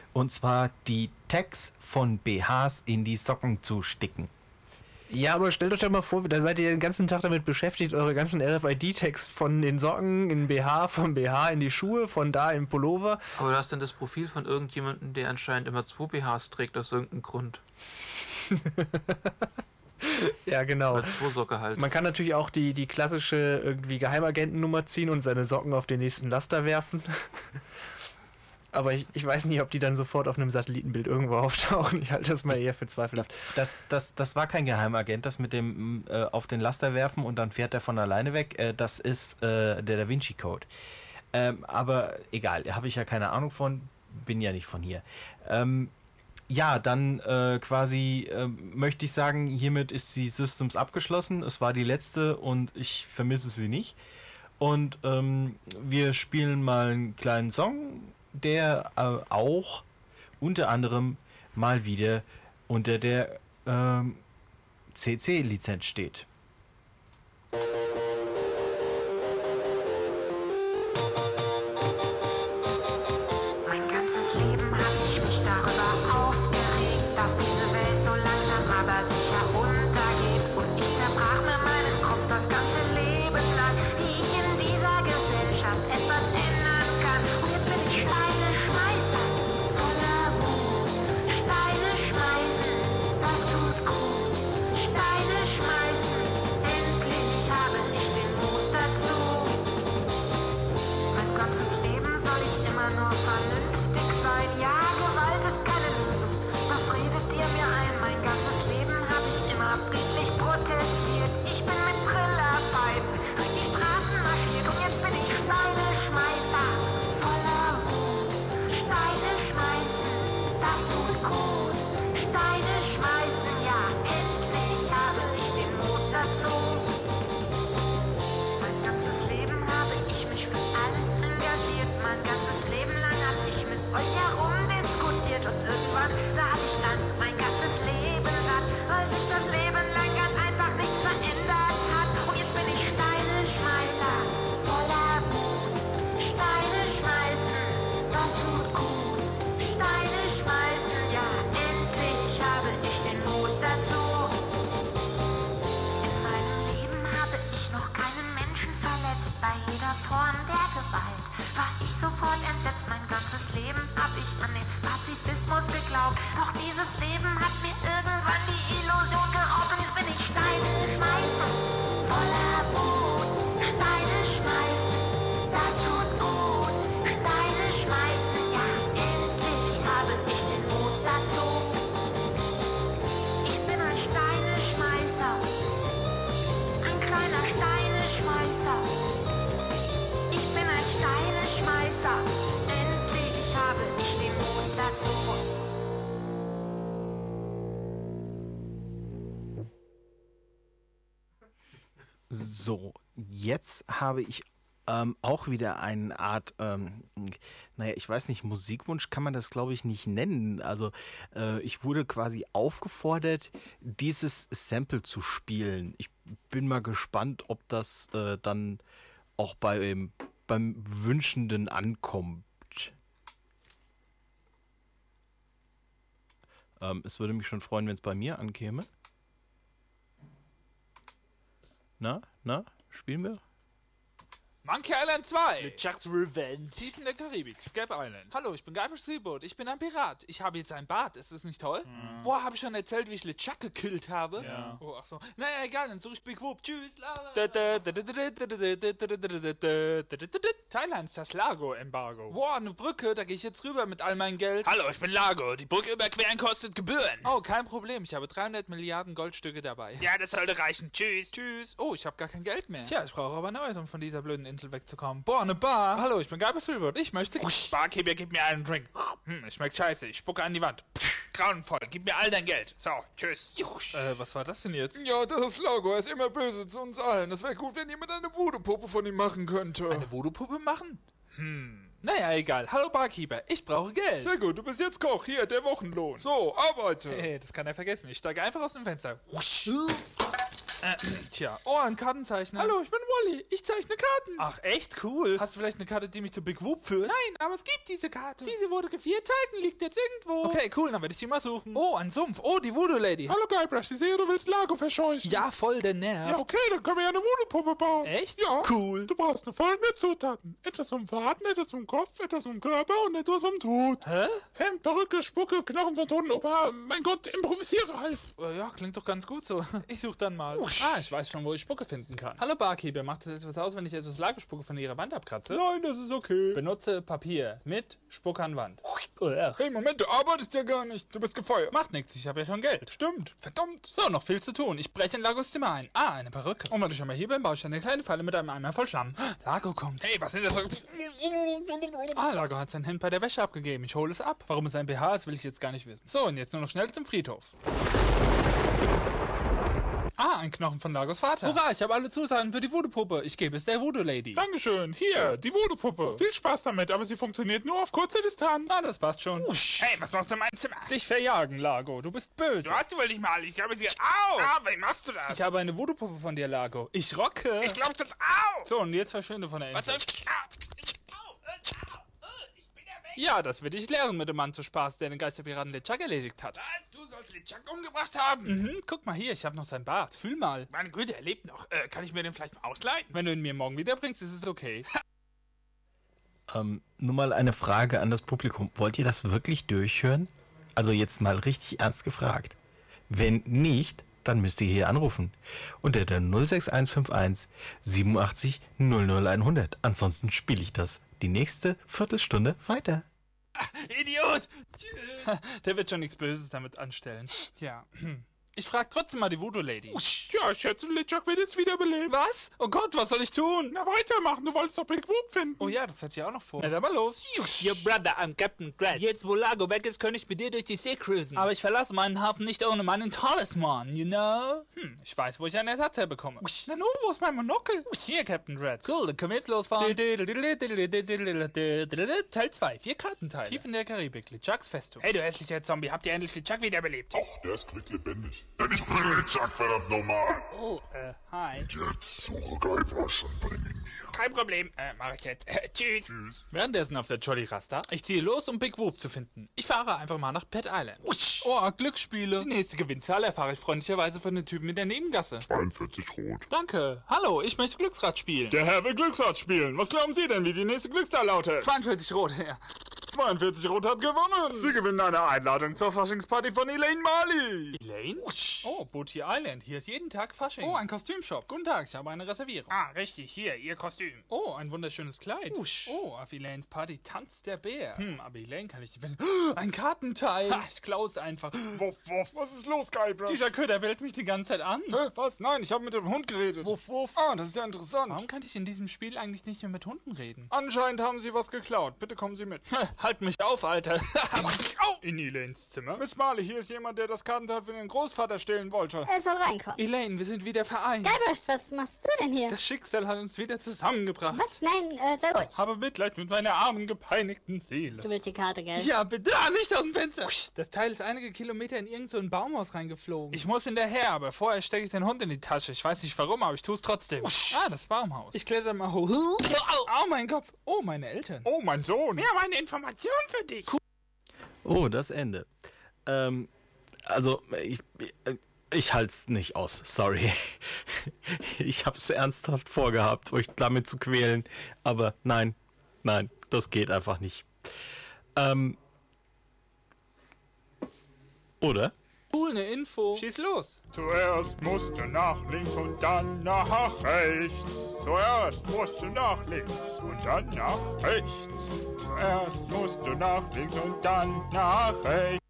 Und zwar die Tags von BHs in die Socken zu sticken. Ja, aber stellt euch doch mal vor, da seid ihr den ganzen Tag damit beschäftigt, eure ganzen RFID-Tags von den Socken in BH, vom BH in die Schuhe, von da in Pullover. Aber du hast dann das Profil von irgendjemandem, der anscheinend immer 2 BHs trägt, aus irgendeinem Grund. Ja, genau. Oder 2 Socke halt. Man kann natürlich auch die klassische irgendwie Geheimagentennummer ziehen und seine Socken auf den nächsten Laster werfen. Aber ich weiß nicht, ob die dann sofort auf einem Satellitenbild irgendwo auftauchen. Ich halte das mal eher für zweifelhaft. Das war kein Geheimagent, das mit dem auf den Laster werfen und dann fährt er von alleine weg. Das ist der Da Vinci Code. Aber egal, habe ich ja keine Ahnung von, bin ja nicht von hier. Ja, dann quasi möchte ich sagen, hiermit ist die Systems abgeschlossen. Es war die letzte und ich vermisse sie nicht. Und wir spielen mal einen kleinen Song, der auch unter anderem mal wieder unter der CC-Lizenz steht. Mein ganzes Leben hab ich mich darüber aufgeregt, dass diese Welt so langsam aber sicher untergeht. Und ich zerbrach mir meinen Kopf das ganze Leben lang, wie ich in dieser Gesellschaft etwas ändern kann. Und jetzt bin ich Steine schmeißen, voller Wut. Steine schmeißen, das tut gut. Steine schmeißen, endlich habe ich den Mut dazu. Mein ganzes Leben soll ich immer nur vernünftig sein. Ja, Gewalt ist keine Lösung. Was redet ihr mir ein? Mein ganzes Leben habe ich immer friedlich protestiert. Ich bin mit Trillerpfeifen durch die Straßen marschiert und jetzt bin ich Steineschmeißer voller Wut. Steine schmeißen, das tut gut. Steine schmeißen, ja, endlich habe ich den Mut dazu. Mein ganzes Leben habe ich mich für alles engagiert. Mein ganzes Leben lang habe ich mit euch herumdiskutiert. Und irgendwann, da hatte ich dann mein ganzes Leben satt, weil sich das Leben lang ganz einfach nichts verändert hat. Und jetzt bin ich Steineschmeißer voller Wut. Steine schmeißen, das tut gut. Steine schmeißen, ja, endlich habe ich den Mut dazu. In meinem Leben habe ich noch keinen Menschen verletzt. Bei jeder Form der Gewalt war ich sofort entsetzt. Mein ganzes Leben habe ich an den Pazifismus geglaubt. Doch dieses Leben hat mir irgendwann die Illusion geraubt. Und jetzt bin ich Steineschmeißer voller Wut. Steine schmeißen, das tut gut. Steine schmeißen, ja, endlich habe ich den Mut dazu. Ich bin ein Steineschmeißer, ein kleiner Steineschmeißer. Ich bin ein Steineschmeißer, endlich habe ich den Mut dazu. So, jetzt habe ich auch wieder eine Art, naja, ich weiß nicht, Musikwunsch kann man das, glaube ich, nicht nennen. Also ich wurde quasi aufgefordert, dieses Sample zu spielen. Ich bin mal gespannt, ob das dann auch beim Wünschenden ankommt. Es würde mich schon freuen, wenn es bei mir ankäme. Na, spielen wir? Monkey Island 2! Mit Chuck's Revenge! Tief in der Karibik, Scap Island. Hallo, ich bin Guybrush Threepwood, ich bin ein Pirat. Ich habe jetzt ein Bart, ist das nicht toll? Boah, habe ich schon erzählt, wie ich LeChuck gekillt habe? Ja. Oh, ach so. Naja, egal, dann suche ich Big Whoop. Tschüss, Thailand ist das Lago-Embargo. Boah, eine Brücke, da gehe ich jetzt rüber mit all meinem Geld. Hallo, ich bin Lago, die Brücke überqueren kostet Gebühren. Oh, kein Problem, ich habe 300 Milliarden Goldstücke dabei. Ja, das sollte reichen. Tschüss. Tschüss. Oh, ich habe gar kein Geld mehr. Tja, ich brauche aber Neues, um von dieser blöden Insel wegzukommen. Boah, eine Bar. Hallo, ich bin Guybrush Threepwood. Ich möchte... Barkeeper, gib mir einen Drink. Schmeckt scheiße. Ich spucke an die Wand. Grauenvoll. Gib mir all dein Geld. So, tschüss. Was war das denn jetzt? Ja, das ist Lago. Er ist immer böse zu uns allen. Es wäre gut, wenn jemand eine Voodoo-Puppe von ihm machen könnte. Eine Voodoo-Puppe machen? Naja, egal. Hallo Barkeeper, ich brauche Geld. Sehr gut, du bist jetzt Koch. Hier, der Wochenlohn. So, arbeite. Hey, das kann er vergessen. Ich steige einfach aus dem Fenster. Tja. Oh, ein Kartenzeichner. Hallo, ich bin Wally. Ich zeichne Karten. Ach, echt cool. Hast du vielleicht eine Karte, die mich zu Big Whoop führt? Nein, aber es gibt diese Karte. Diese wurde gevierteilt und liegt jetzt irgendwo. Okay, cool, dann werde ich die mal suchen. Oh, ein Sumpf. Oh, die Voodoo Lady. Hallo Guybrush, ich sehe, du willst Lago verscheuchen. Ja, voll der Nerv. Ja, okay, dann können wir ja eine Voodoo-Puppe bauen. Echt? Ja. Cool. Du brauchst nur folgende Zutaten. Etwas zum Faden, etwas zum Kopf, etwas zum Körper und etwas zum Tod. Hä? Hemd, Perücke, Spucke, Knochen von toten Opa. Mein Gott, improvisiere halt. Ja, klingt doch ganz gut so. Ich suche dann mal. Ich weiß schon, wo ich Spucke finden kann. Hallo Barkeeper, macht es etwas aus, wenn ich etwas Lagerspucke von Ihrer Wand abkratze? Nein, das ist okay. Benutze Papier mit Spucke an Wand. Hey, Moment, du arbeitest ja gar nicht. Du bist gefeuert. Macht nichts, ich habe ja schon Geld. Stimmt, verdammt. So, noch viel zu tun. Ich breche in Lagos Zimmer ein. Ah, eine Perücke. Und wenn du schon mal hier bin, baue ich eine kleine Falle mit einem Eimer voll Schlamm. Lago kommt. Hey, was sind das so... Ah, Lago hat sein Hemd bei der Wäsche abgegeben. Ich hole es ab. Warum es ein BH ist, will ich jetzt gar nicht wissen. So, und jetzt nur noch schnell zum Friedhof. Ah, ein Knochen von Lagos Vater. Hurra, ich habe alle Zutaten für die Voodoo-Puppe. Ich gebe es der Voodoo-Lady. Dankeschön. Hier, die Voodoo-Puppe. Viel Spaß damit, aber sie funktioniert nur auf kurze Distanz. Ah, das passt schon. Hey, was machst du in meinem Zimmer? Dich verjagen, Lago. Du bist böse. Du hast die wohl nicht mal. Ich glaube dir... Au! Au, wie machst du das? Ich habe eine Voodoo-Puppe von dir, Lago. Ich rocke. Ich glaub das... Au! So, und jetzt verschwinde von der Was Insel. soll ich... Ich bin ja weg. Ja, das werde ich lernen mit dem Mann zu Spaß, der den Geisterpiraten LeChuck erledigt hat. Was? Du sollst den Chuck umgebracht haben? Mhm, guck mal hier, ich habe noch sein Bart. Fühl mal. Meine Güte, er lebt noch. Kann ich mir den vielleicht mal ausleihen? Wenn du ihn mir morgen wiederbringst, ist es okay. Nur mal eine Frage an das Publikum. Wollt ihr das wirklich durchhören? Also jetzt mal richtig ernst gefragt. Wenn nicht, dann müsst ihr hier anrufen. Unter der 06151 87 00100. Ansonsten spiele ich das die nächste Viertelstunde weiter. Idiot! Der wird schon nichts Böses damit anstellen. Ja. Ich frage trotzdem mal die Voodoo-Lady. Ja, ich schätze, LeChuck wird jetzt wiederbelebt. Was? Oh Gott, was soll ich tun? Na, weitermachen. Du wolltest doch Big Whoop finden. Oh ja, das hat ja auch noch vor. Na, dann mal los. Your brother, I'm Captain Crad. Jetzt, wo Lago weg ist, kann ich mit dir durch die See cruisen. Aber ich verlasse meinen Hafen nicht ohne meinen Talisman, you know? Ich weiß, wo ich einen Ersatz herbekomme. Na nun, wo ist mein Monokel? Hier, Captain Crad. Cool, dann können wir jetzt losfahren. Teil 2, 4 Kartenteile. Tief in der Karibik, LeChucks Festung. Hey, du hässlicher Zombie, habt ihr endlich LeChuck wiederbelebt? Ach, der ist quicklebendig. Denn ich bin LeChuck, verdammt normal. Oh, hi. Jetzt suche Guybrush und bring ihn mir. Kein Problem. Mach ich jetzt. Tschüss. Währenddessen auf der Jolly Rasta. Ich ziehe los, um Big Whoop zu finden. Ich fahre einfach mal nach Pet Island. Oh, Glücksspiele. Die nächste Gewinnzahl erfahre ich freundlicherweise von den Typen in der Nebengasse. 42 rot. Danke. Hallo, ich möchte Glücksrad spielen. Der Herr will Glücksrad spielen. Was glauben Sie denn, wie die nächste Glückszahl lautet? 42 Rot, ja. 42 Rot hat gewonnen. Sie gewinnen eine Einladung zur Faschingsparty von Elaine Marley. Elaine? Oh, Booty Island. Hier ist jeden Tag Fasching. Oh, ein Kostümshop. Guten Tag, ich habe eine Reservierung. Ah, richtig. Hier, Ihr Kostüm. Oh, ein wunderschönes Kleid. Oh, auf Elaines Party tanzt der Bär. Aber Elaine kann ich... Ein Kartenteil. Ha, ich klaue es einfach. Wuff, wuff. Was ist los, Guybrush? Dieser Köder bellt mich die ganze Zeit an. Hä, was? Nein, ich habe mit dem Hund geredet. Wuff, wuff. Ah, das ist ja interessant. Warum kann ich in diesem Spiel eigentlich nicht mehr mit Hunden reden? Anscheinend haben Sie was geklaut. Bitte kommen Sie mit. Halt mich auf, Alter. In Elaines Zimmer. Miss Marley, hier ist jemand, der das Kartenteil für den Großvater stehlen wollte. Er soll reinkommen. Elaine, wir sind wieder vereint. Guybrush, was machst du denn hier? Das Schicksal hat uns wieder zusammengebracht. Was? Nein, sei ruhig. Habe Mitleid mit meiner armen, gepeinigten Seele. Du willst die Karte, gell? Ja, bitte. Ah, nicht aus dem Fenster. Das Teil ist einige Kilometer in irgend so ein Baumhaus reingeflogen. Ich muss hinterher, aber vorher stecke ich den Hund in die Tasche. Ich weiß nicht warum, aber ich tue es trotzdem. Ah, das Baumhaus. Ich kletter mal hoch. Au, mein Kopf. Oh, meine Eltern. Oh, mein Sohn. Wir haben eine Information für dich. Oh, das Ende. Also, ich halte es nicht aus. Sorry. Ich habe es ernsthaft vorgehabt, euch damit zu quälen. Aber nein, das geht einfach nicht. Oder? Cool, eine Info. Schieß los. Zuerst musst du nach links und dann nach rechts. Zuerst musst du nach links und dann nach rechts. Zuerst musst du nach links und dann nach rechts.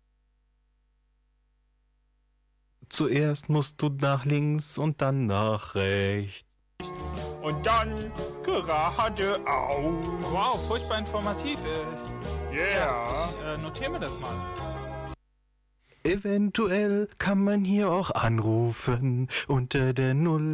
Zuerst musst du nach links und dann nach rechts. Und dann geradeaus. Wow, furchtbar informativ. Yeah. Ich notiere mir das mal. Eventuell kann man hier auch anrufen unter der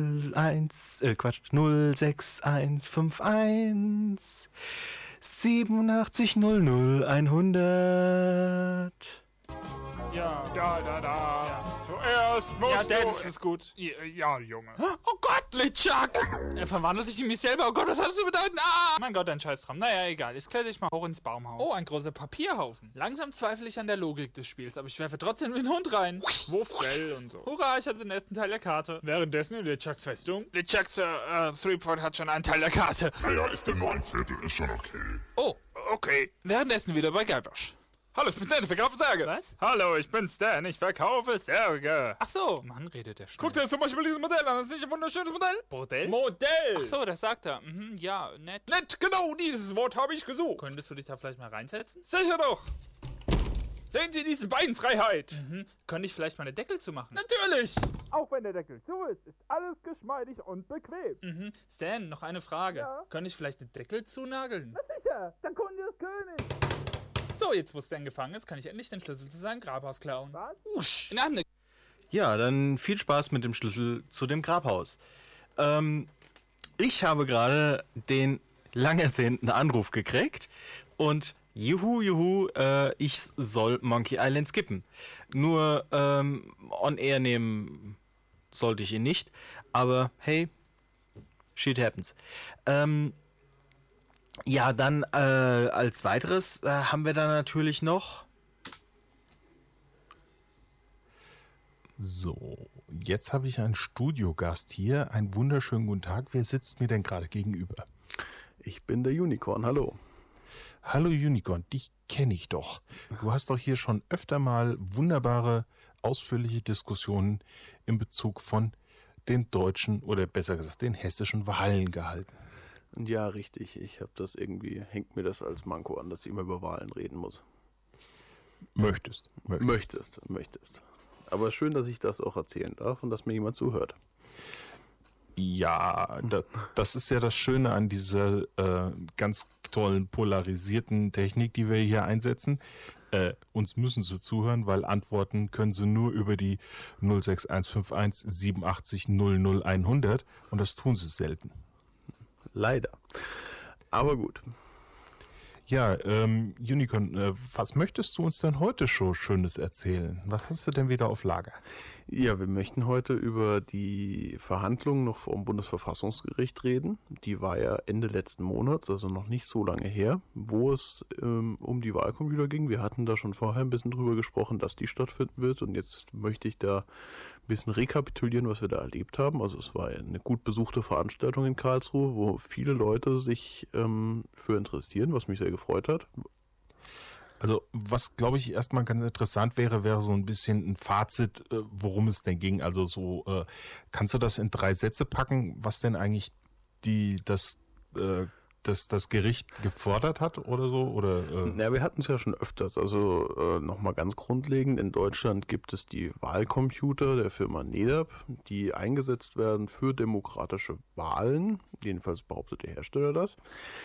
06151 87 00 100. Ja. Da. Ja. Zuerst musst Ja, Dad, du... das ist gut. Ja, Junge. Oh Gott, LeChuck! Er verwandelt sich in mich selber. Oh Gott, was hat das zu bedeuten? Ah! Mein Gott, ein Scheißtraum. Naja, egal. Jetzt kletter ich mal hoch ins Baumhaus. Oh, ein großer Papierhaufen. Langsam zweifle ich an der Logik des Spiels, aber ich werfe trotzdem den Hund rein. Wurfbell und so. Hurra, ich habe den ersten Teil der Karte. Währenddessen in LeChucks Festung. LeChucks Threepwood hat schon einen Teil der Karte. Naja, ist denn nur ein Viertel, ist schon okay. Oh, Okay. währenddessen wieder bei Guybrush. Hallo, ich bin Stan, ich verkaufe Särge. Was? Hallo, ich bin Stan, ich verkaufe Särge. Ach so, Mann, redet der schnell. Guck dir zum Beispiel dieses Modell an, das ist nicht ein wunderschönes Modell? Bordell? Modell! Ach so, das sagt er. Ja, nett. Nett, genau dieses Wort habe ich gesucht. Könntest du dich da vielleicht mal reinsetzen? Sicher doch. Sehen Sie diese Beinfreiheit? Könnte ich vielleicht mal eine Deckel zu machen? Natürlich. Auch wenn der Deckel zu ist alles geschmeidig und bequem. Stan, noch eine Frage. Ja? Könnte ich vielleicht eine Deckel zunageln? Sicher, der Kunde ist König. So, jetzt wo Stan gefangen ist, kann ich endlich den Schlüssel zu seinem Grabhaus klauen. Was? Usch, in einem Ja, dann viel Spaß mit dem Schlüssel zu dem Grabhaus. Ich habe gerade den lang ersehnten Anruf gekriegt und juhu, ich soll Monkey Island skippen. Nur on air nehmen sollte ich ihn nicht, aber hey, shit happens. Ja, dann als weiteres haben wir dann natürlich noch... So, jetzt habe ich einen Studiogast hier. Einen wunderschönen guten Tag. Wer sitzt mir denn gerade gegenüber? Ich bin der Unicorn, hallo. Hallo Unicorn, dich kenne ich doch. Du hast doch hier schon öfter mal wunderbare, ausführliche Diskussionen in Bezug von den deutschen oder besser gesagt den hessischen Wahlen gehalten. Ja, richtig. Ich habe das irgendwie, hängt mir das als Manko an, dass ich immer über Wahlen reden muss. Möchtest. Möchtest. Aber schön, dass ich das auch erzählen darf und dass mir jemand zuhört. Ja, das ist ja das Schöne an dieser ganz tollen polarisierten Technik, die wir hier einsetzen. Uns müssen sie zuhören, weil antworten können sie nur über die 06151 87 00 100 und das tun sie selten. Leider. Aber gut. Ja, Unicorn, was möchtest du uns denn heute schon Schönes erzählen? Was hast du denn wieder auf Lager? Ja, wir möchten heute über die Verhandlungen noch vom Bundesverfassungsgericht reden. Die war ja Ende letzten Monats, also noch nicht so lange her, wo es um die Wahlcomputer ging. Wir hatten da schon vorher ein bisschen drüber gesprochen, dass die stattfinden wird. Und jetzt möchte ich da ein bisschen rekapitulieren, was wir da erlebt haben. Also es war eine gut besuchte Veranstaltung in Karlsruhe, wo viele Leute sich für interessieren, was mich sehr gefreut hat. Also was, glaube ich, erstmal ganz interessant wäre so ein bisschen ein Fazit, worum es denn ging. Also so, kannst du das in 3 Sätze packen, was denn eigentlich das Gericht gefordert hat oder so? Oder, Ja, wir hatten es ja schon öfters. Also nochmal ganz grundlegend, in Deutschland gibt es die Wahlcomputer der Firma NEDAP, die eingesetzt werden für demokratische Wahlen. Jedenfalls behauptet der Hersteller das.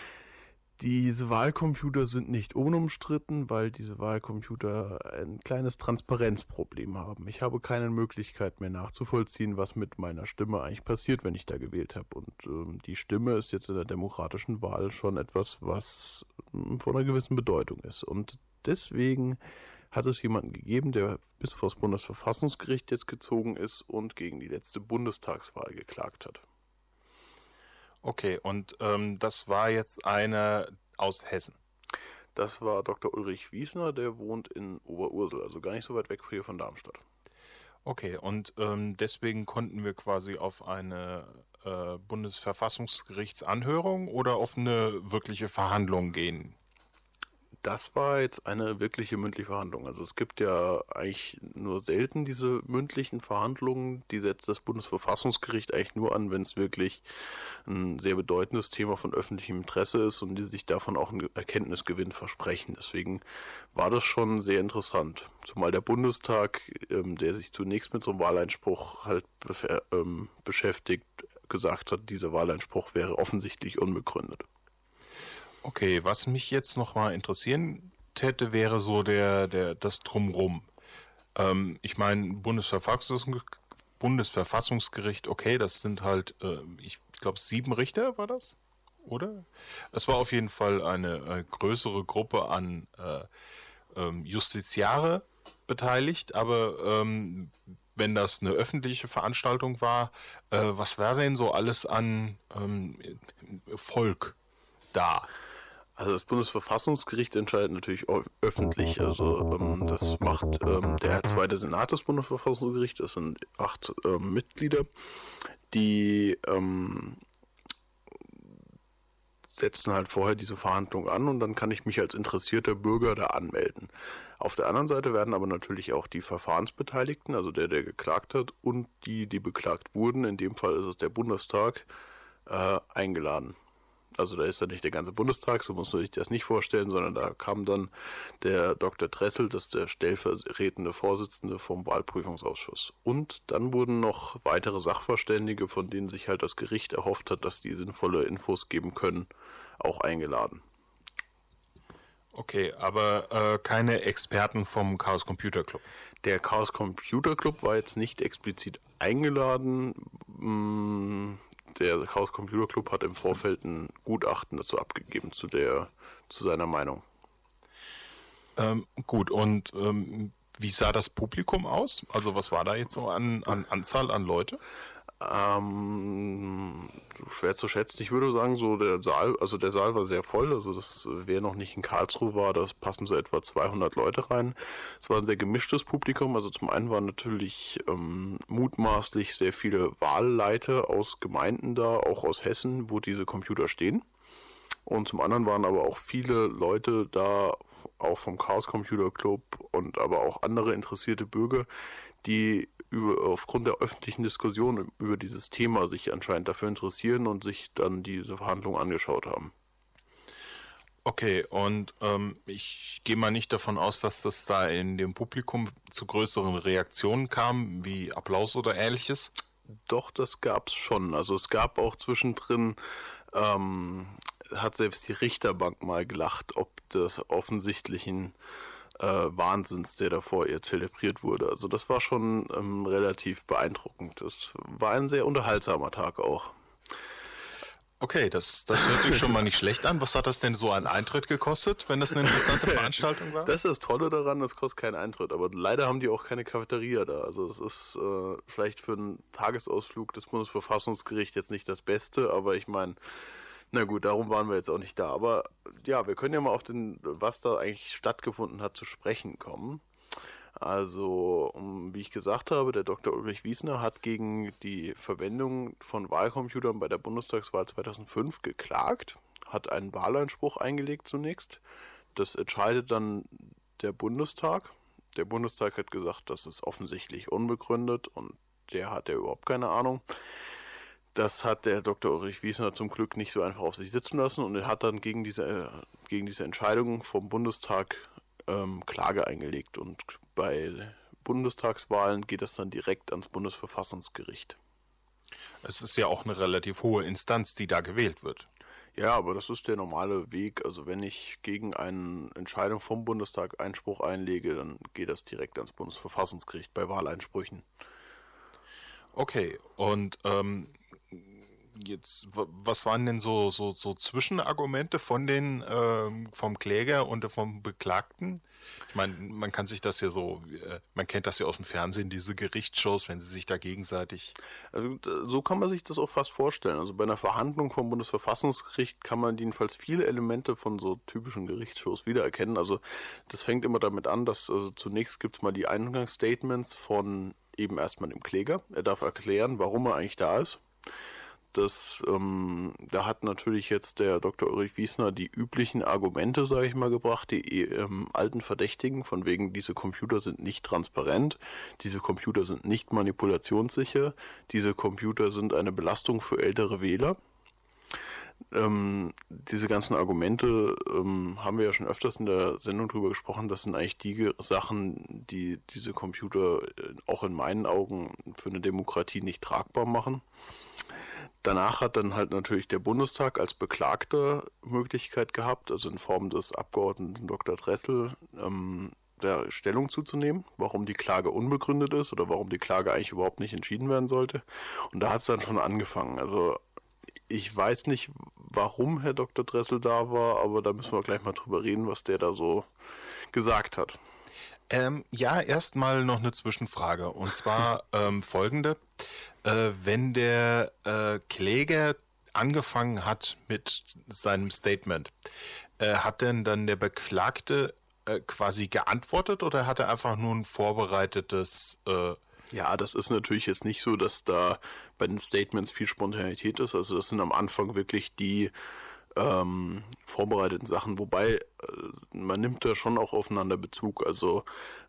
Diese Wahlcomputer sind nicht unumstritten, weil diese Wahlcomputer ein kleines Transparenzproblem haben. Ich habe keine Möglichkeit mehr nachzuvollziehen, was mit meiner Stimme eigentlich passiert, wenn ich da gewählt habe. Und die Stimme ist jetzt in der demokratischen Wahl schon etwas, was von einer gewissen Bedeutung ist. Und deswegen hat es jemanden gegeben, der bis vor das Bundesverfassungsgericht jetzt gezogen ist und gegen die letzte Bundestagswahl geklagt hat. Okay, und das war jetzt einer aus Hessen. Das war Dr. Ulrich Wiesner, der wohnt in Oberursel, also gar nicht so weit weg hier von Darmstadt. Okay, und deswegen konnten wir quasi auf eine Bundesverfassungsgerichtsanhörung oder auf eine wirkliche Verhandlung gehen? Das war jetzt eine wirkliche mündliche Verhandlung. Also es gibt ja eigentlich nur selten diese mündlichen Verhandlungen. Die setzt das Bundesverfassungsgericht eigentlich nur an, wenn es wirklich ein sehr bedeutendes Thema von öffentlichem Interesse ist und die sich davon auch einen Erkenntnisgewinn versprechen. Deswegen war das schon sehr interessant. Zumal der Bundestag, der sich zunächst mit so einem Wahleinspruch halt beschäftigt, gesagt hat, dieser Wahleinspruch wäre offensichtlich unbegründet. Okay, was mich jetzt nochmal interessieren hätte, wäre so das Drumrum. Ich meine, Bundesverfassungsgericht, okay, das sind halt, ich glaube 7 Richter war das, oder? Es war auf jeden Fall eine größere Gruppe an Justiziare beteiligt, aber wenn das eine öffentliche Veranstaltung war, was wäre denn so alles an Volk da? Also das Bundesverfassungsgericht entscheidet natürlich öffentlich. Also das macht der zweite Senat des Bundesverfassungsgerichts. Das sind 8 Mitglieder, die setzen halt vorher diese Verhandlung an und dann kann ich mich als interessierter Bürger da anmelden. Auf der anderen Seite werden aber natürlich auch die Verfahrensbeteiligten, also der geklagt hat und die beklagt wurden, in dem Fall ist es der Bundestag, eingeladen. Also da ist dann nicht der ganze Bundestag, so muss man sich das nicht vorstellen, sondern da kam dann der Dr. Dressel, das ist der stellvertretende Vorsitzende vom Wahlprüfungsausschuss. Und dann wurden noch weitere Sachverständige, von denen sich halt das Gericht erhofft hat, dass die sinnvolle Infos geben können, auch eingeladen. Okay, aber keine Experten vom Chaos Computer Club. Der Chaos Computer Club war jetzt nicht explizit eingeladen. Der Chaos Computer Club hat im Vorfeld ein Gutachten dazu abgegeben, zu seiner Meinung. Gut, und wie sah das Publikum aus? Also was war da jetzt so an Anzahl an Leute? Schwer zu schätzen. Ich würde sagen, so der Saal war sehr voll. Also das, wer noch nicht in Karlsruhe war, das passen so etwa 200 Leute rein. Es war ein sehr gemischtes Publikum. Also zum einen waren natürlich mutmaßlich sehr viele Wahlleiter aus Gemeinden da, auch aus Hessen, wo diese Computer stehen. Und zum anderen waren aber auch viele Leute da, auch vom Chaos Computer Club und aber auch andere interessierte Bürger, die aufgrund der öffentlichen Diskussion über dieses Thema sich anscheinend dafür interessieren und sich dann diese Verhandlungen angeschaut haben. Okay, und ich gehe mal nicht davon aus, dass das da in dem Publikum zu größeren Reaktionen kam, wie Applaus oder Ähnliches? Doch, das gab's schon. Also es gab auch zwischendrin, hat selbst die Richterbank mal gelacht, ob des offensichtlichen Wahnsinns, der da vor ihr zelebriert wurde. Also das war schon relativ beeindruckend. Das war ein sehr unterhaltsamer Tag auch. Okay, das hört sich schon mal nicht schlecht an. Was hat das denn so an Eintritt gekostet, wenn das eine interessante Veranstaltung war? Das ist das Tolle daran, das kostet keinen Eintritt. Aber leider haben die auch keine Cafeteria da. Also das ist vielleicht für einen Tagesausflug des Bundesverfassungsgerichts jetzt nicht das Beste, aber ich meine, na gut, darum waren wir jetzt auch nicht da. Aber ja, wir können ja mal auf was da eigentlich stattgefunden hat, zu sprechen kommen. Also, wie ich gesagt habe, der Dr. Ulrich Wiesner hat gegen die Verwendung von Wahlcomputern bei der Bundestagswahl 2005 geklagt, hat einen Wahleinspruch eingelegt zunächst. Das entscheidet dann der Bundestag. Der Bundestag hat gesagt, das ist offensichtlich unbegründet und der hat ja überhaupt keine Ahnung. Das hat der Dr. Ulrich Wiesner zum Glück nicht so einfach auf sich sitzen lassen und er hat dann gegen diese Entscheidung vom Bundestag Klage eingelegt und bei Bundestagswahlen geht es dann direkt ans Bundesverfassungsgericht. Es ist ja auch eine relativ hohe Instanz, die da gewählt wird. Ja, aber das ist der normale Weg. Also wenn ich gegen eine Entscheidung vom Bundestag Einspruch einlege, dann geht das direkt ans Bundesverfassungsgericht bei Wahleinsprüchen. Okay, und jetzt, was waren denn so Zwischenargumente vom Kläger und vom Beklagten? Ich meine, man kann sich das ja man kennt das ja aus dem Fernsehen, diese Gerichtsshows, wenn sie sich da gegenseitig... Also, so kann man sich das auch fast vorstellen. Also bei einer Verhandlung vom Bundesverfassungsgericht kann man jedenfalls viele Elemente von so typischen Gerichtsshows wiedererkennen. Also das fängt immer damit an, dass zunächst gibt es mal die Eingangsstatements von eben erstmal dem Kläger. Er darf erklären, warum er eigentlich da ist. Da hat natürlich jetzt der Dr. Ulrich Wiesner die üblichen Argumente, sage ich mal, gebracht, die alten Verdächtigen, von wegen, diese Computer sind nicht transparent, diese Computer sind nicht manipulationssicher, diese Computer sind eine Belastung für ältere Wähler. Diese ganzen Argumente haben wir ja schon öfters in der Sendung drüber gesprochen, das sind eigentlich die Sachen, die diese Computer auch in meinen Augen für eine Demokratie nicht tragbar machen. Danach hat dann halt natürlich der Bundestag als Beklagter Möglichkeit gehabt, also in Form des Abgeordneten Dr. Dressel, der Stellung zuzunehmen, warum die Klage unbegründet ist oder warum die Klage eigentlich überhaupt nicht entschieden werden sollte. Und da hat es dann schon angefangen. Also ich weiß nicht, warum Herr Dr. Dressel da war, aber da müssen wir gleich mal drüber reden, was der da so gesagt hat. Ja, erstmal noch eine Zwischenfrage. Und zwar folgende. Wenn der Kläger angefangen hat mit seinem Statement, hat denn dann der Beklagte quasi geantwortet oder hat er einfach nur ein vorbereitetes... Ja, das ist natürlich jetzt nicht so, dass da bei den Statements viel Spontanität ist. Also das sind am Anfang wirklich die vorbereiteten Sachen, wobei man nimmt da schon auch aufeinander Bezug. Also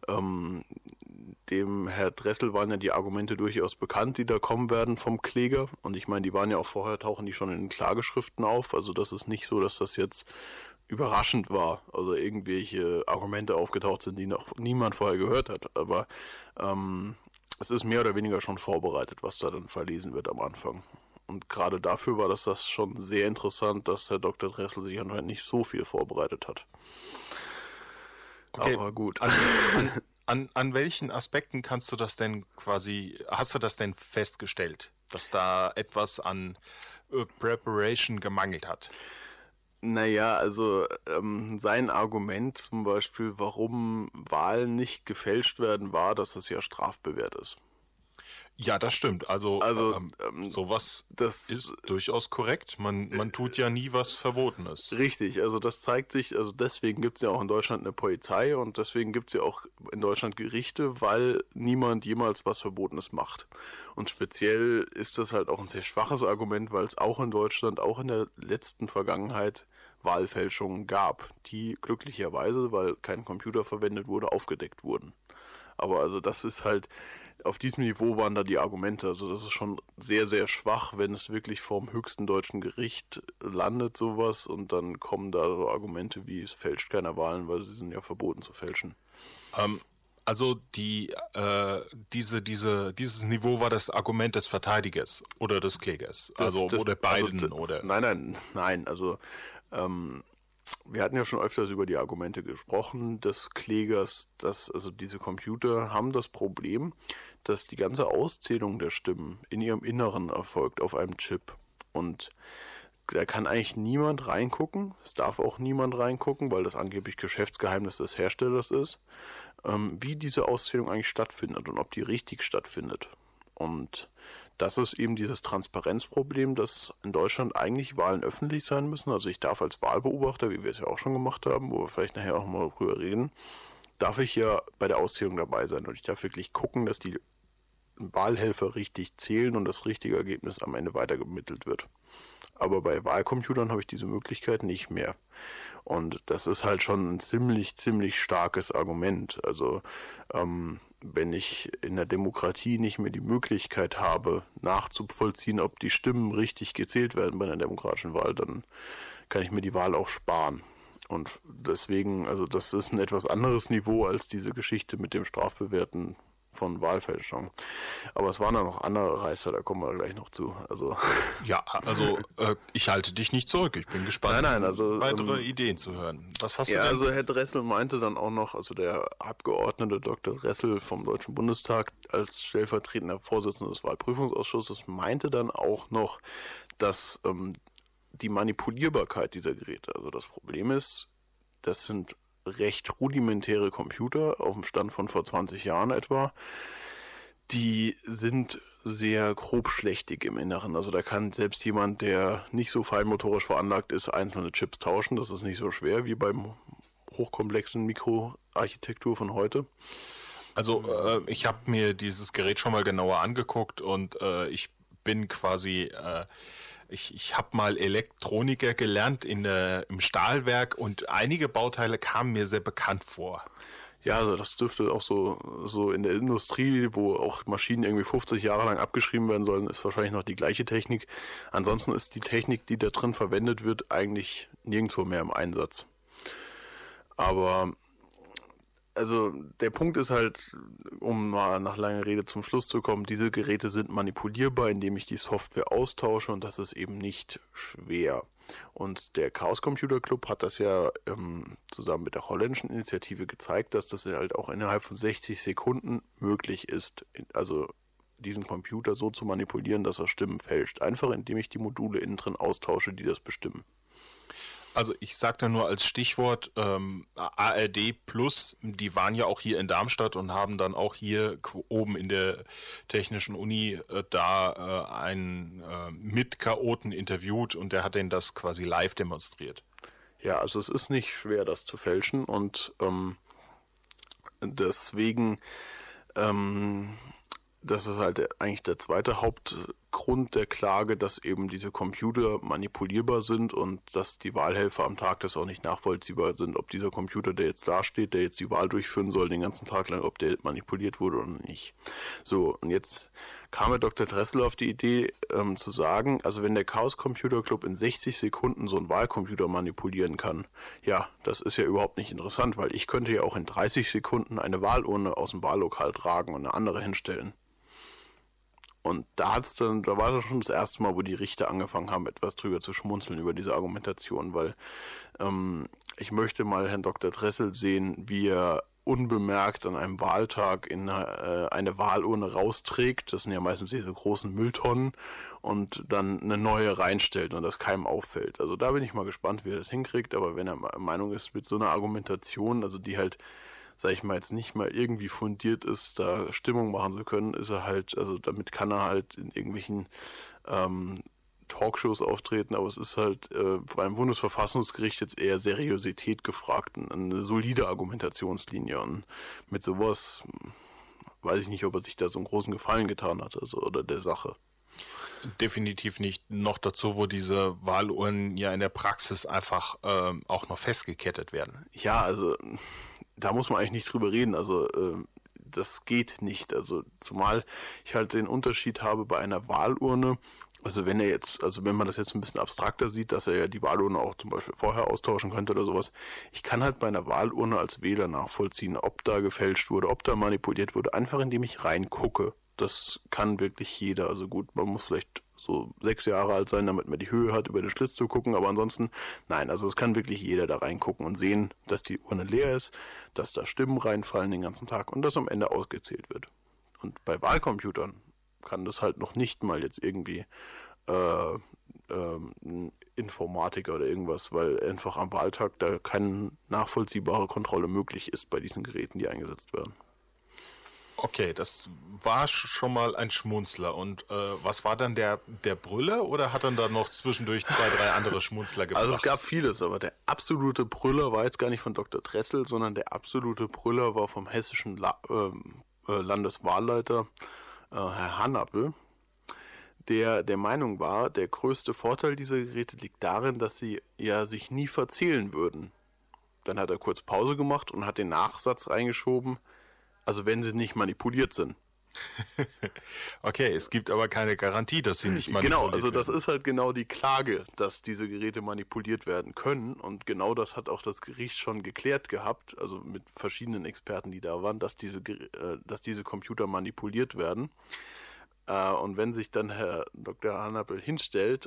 dem Herr Dressel waren ja die Argumente durchaus bekannt, die da kommen werden vom Kläger. Und ich meine, die waren ja auch vorher, tauchen die schon in den Klageschriften auf. Also das ist nicht so, dass das jetzt überraschend war. Also irgendwelche Argumente aufgetaucht sind, die noch niemand vorher gehört hat. Aber es ist mehr oder weniger schon vorbereitet, was da dann verlesen wird am Anfang. Und gerade dafür war das schon sehr interessant, dass Herr Dr. Dressel sich anscheinend nicht so viel vorbereitet hat. Okay. Aber gut. An welchen Aspekten hast du das denn festgestellt, dass da etwas an Preparation gemangelt hat? Naja, also sein Argument zum Beispiel, warum Wahlen nicht gefälscht werden, war, dass es ja strafbewehrt ist. Ja, das stimmt. Also sowas ist durchaus korrekt. Man tut ja nie was Verbotenes. Richtig, also das zeigt sich, also deswegen gibt es ja auch in Deutschland eine Polizei und deswegen gibt es ja auch in Deutschland Gerichte, weil niemand jemals was Verbotenes macht. Und speziell ist das halt auch ein sehr schwaches Argument, weil es auch in Deutschland, auch in der letzten Vergangenheit Wahlfälschungen gab, die glücklicherweise, weil kein Computer verwendet wurde, aufgedeckt wurden. Aber also das ist halt, auf diesem Niveau waren da die Argumente. Also das ist schon sehr, sehr schwach, wenn es wirklich vorm höchsten deutschen Gericht landet, sowas, und dann kommen da so Argumente wie, es fälscht keiner Wahlen, weil sie sind ja verboten zu fälschen. Also dieses Niveau war das Argument des Verteidigers oder des Klägers, oder beiden, oder? Nein, also wir hatten ja schon öfters über die Argumente gesprochen des Klägers, dass also diese Computer haben das Problem, dass die ganze Auszählung der Stimmen in ihrem Inneren erfolgt auf einem Chip. Und da kann eigentlich niemand reingucken, es darf auch niemand reingucken, weil das angeblich Geschäftsgeheimnis des Herstellers ist, wie diese Auszählung eigentlich stattfindet und ob die richtig stattfindet. Und das ist eben dieses Transparenzproblem, dass in Deutschland eigentlich Wahlen öffentlich sein müssen. Also ich darf als Wahlbeobachter, wie wir es ja auch schon gemacht haben, wo wir vielleicht nachher auch mal drüber reden, darf ich ja bei der Auszählung dabei sein. Und ich darf wirklich gucken, dass die Wahlhelfer richtig zählen und das richtige Ergebnis am Ende weitergemittelt wird. Aber bei Wahlcomputern habe ich diese Möglichkeit nicht mehr. Und das ist halt schon ein ziemlich starkes Argument. Also wenn ich in der Demokratie nicht mehr die Möglichkeit habe, nachzuvollziehen, ob die Stimmen richtig gezählt werden bei einer demokratischen Wahl, dann kann ich mir die Wahl auch sparen. Und deswegen, also das ist ein etwas anderes Niveau als diese Geschichte mit dem Strafbewerten von Wahlfälschung. Aber es waren da noch andere Reißer, da kommen wir gleich noch zu. Also ja, also ich halte dich nicht zurück. Ich bin gespannt, also weitere Ideen zu hören. Was hast du denn? Also Herr Dressel meinte dann auch noch, also der Abgeordnete Dr. Dressel vom Deutschen Bundestag als stellvertretender Vorsitzender des Wahlprüfungsausschusses meinte dann auch noch, dass die Manipulierbarkeit dieser Geräte, also das Problem ist, das sind recht rudimentäre Computer auf dem Stand von vor 20 Jahren etwa, die sind sehr grobschlächtig im Inneren. Also da kann selbst jemand, der nicht so feinmotorisch veranlagt ist, einzelne Chips tauschen. Das ist nicht so schwer wie beim hochkomplexen Mikroarchitektur von heute. Also ich habe mir dieses Gerät schon mal genauer angeguckt und ich bin quasi... Ich habe mal Elektroniker gelernt im Stahlwerk und einige Bauteile kamen mir sehr bekannt vor. Ja, also das dürfte auch so in der Industrie, wo auch Maschinen irgendwie 50 Jahre lang abgeschrieben werden sollen, ist wahrscheinlich noch die gleiche Technik. Ansonsten ist die Technik, die da drin verwendet wird, eigentlich nirgendwo mehr im Einsatz. Aber also der Punkt ist halt, um mal nach langer Rede zum Schluss zu kommen, diese Geräte sind manipulierbar, indem ich die Software austausche und das ist eben nicht schwer. Und der Chaos Computer Club hat das ja zusammen mit der holländischen Initiative gezeigt, dass das halt auch innerhalb von 60 Sekunden möglich ist, also diesen Computer so zu manipulieren, dass er Stimmen fälscht. Einfach indem ich die Module innen drin austausche, die das bestimmen. Also ich sagte nur als Stichwort ARD Plus, die waren ja auch hier in Darmstadt und haben dann auch hier oben in der Technischen Uni einen Mit-Chaoten interviewt und der hat denen das quasi live demonstriert. Ja, also es ist nicht schwer, das zu fälschen und deswegen, das ist halt eigentlich der zweite Hauptgrund der Klage, dass eben diese Computer manipulierbar sind und dass die Wahlhelfer am Tag das auch nicht nachvollziehbar sind, ob dieser Computer, der jetzt da steht, der jetzt die Wahl durchführen soll, den ganzen Tag lang, ob der manipuliert wurde oder nicht. So, und jetzt kam Herr Dr. Dressel auf die Idee zu sagen, also wenn der Chaos Computer Club in 60 Sekunden so einen Wahlcomputer manipulieren kann, ja, das ist ja überhaupt nicht interessant, weil ich könnte ja auch in 30 Sekunden eine Wahlurne aus dem Wahllokal tragen und eine andere hinstellen. Und da war das schon das erste Mal, wo die Richter angefangen haben, etwas drüber zu schmunzeln über diese Argumentation, weil ich möchte mal Herrn Dr. Dressel sehen, wie er unbemerkt an einem Wahltag in eine Wahlurne rausträgt, das sind ja meistens diese großen Mülltonnen, und dann eine neue reinstellt und das keinem auffällt. Also da bin ich mal gespannt, wie er das hinkriegt, aber wenn er Meinung ist, mit so einer Argumentation, also die halt, sag ich mal, jetzt nicht mal irgendwie fundiert ist, da Stimmung machen zu können, ist er halt, also damit kann er halt in irgendwelchen Talkshows auftreten, aber es ist halt beim Bundesverfassungsgericht jetzt eher Seriosität gefragt, eine solide Argumentationslinie, und mit sowas weiß ich nicht, ob er sich da so einen großen Gefallen getan hat, also, oder der Sache. Definitiv nicht. Noch dazu, wo diese Wahlurnen ja in der Praxis einfach auch noch festgekettet werden. Ja, also da muss man eigentlich nicht drüber reden, also das geht nicht, also zumal ich halt den Unterschied habe bei einer Wahlurne. Also wenn man das jetzt ein bisschen abstrakter sieht, dass er ja die Wahlurne auch zum Beispiel vorher austauschen könnte oder sowas. Ich kann halt bei einer Wahlurne als Wähler nachvollziehen, ob da gefälscht wurde, ob da manipuliert wurde, einfach indem ich reingucke. Das kann wirklich jeder. Also gut, man muss vielleicht so 6 Jahre alt sein, damit man die Höhe hat, über den Schlitz zu gucken, aber ansonsten, nein, also es kann wirklich jeder da reingucken und sehen, dass die Urne leer ist, dass da Stimmen reinfallen den ganzen Tag und dass am Ende ausgezählt wird. Und bei Wahlcomputern kann das halt noch nicht mal jetzt irgendwie Informatiker oder irgendwas, weil einfach am Wahltag da keine nachvollziehbare Kontrolle möglich ist bei diesen Geräten, die eingesetzt werden. Okay, das war schon mal ein Schmunzler. Und was war dann der Brüller, oder hat dann da noch zwischendurch 2, 3 andere Schmunzler gebracht? Also es gab vieles, aber der absolute Brüller war jetzt gar nicht von Dr. Dressel, sondern der absolute Brüller war vom hessischen Landeswahlleiter Herr Hannappel, der Meinung war, der größte Vorteil dieser Geräte liegt darin, dass sie ja sich nie verzählen würden. Dann hat er kurz Pause gemacht und hat den Nachsatz reingeschoben, also wenn sie nicht manipuliert sind. Okay, es gibt aber keine Garantie, dass sie nicht manipuliert werden. Genau, also das ist halt genau die Klage, dass diese Geräte manipuliert werden können, und genau das hat auch das Gericht schon geklärt gehabt, also mit verschiedenen Experten, die da waren, dass diese Computer manipuliert werden. Und wenn sich dann Herr Dr. Hannappel hinstellt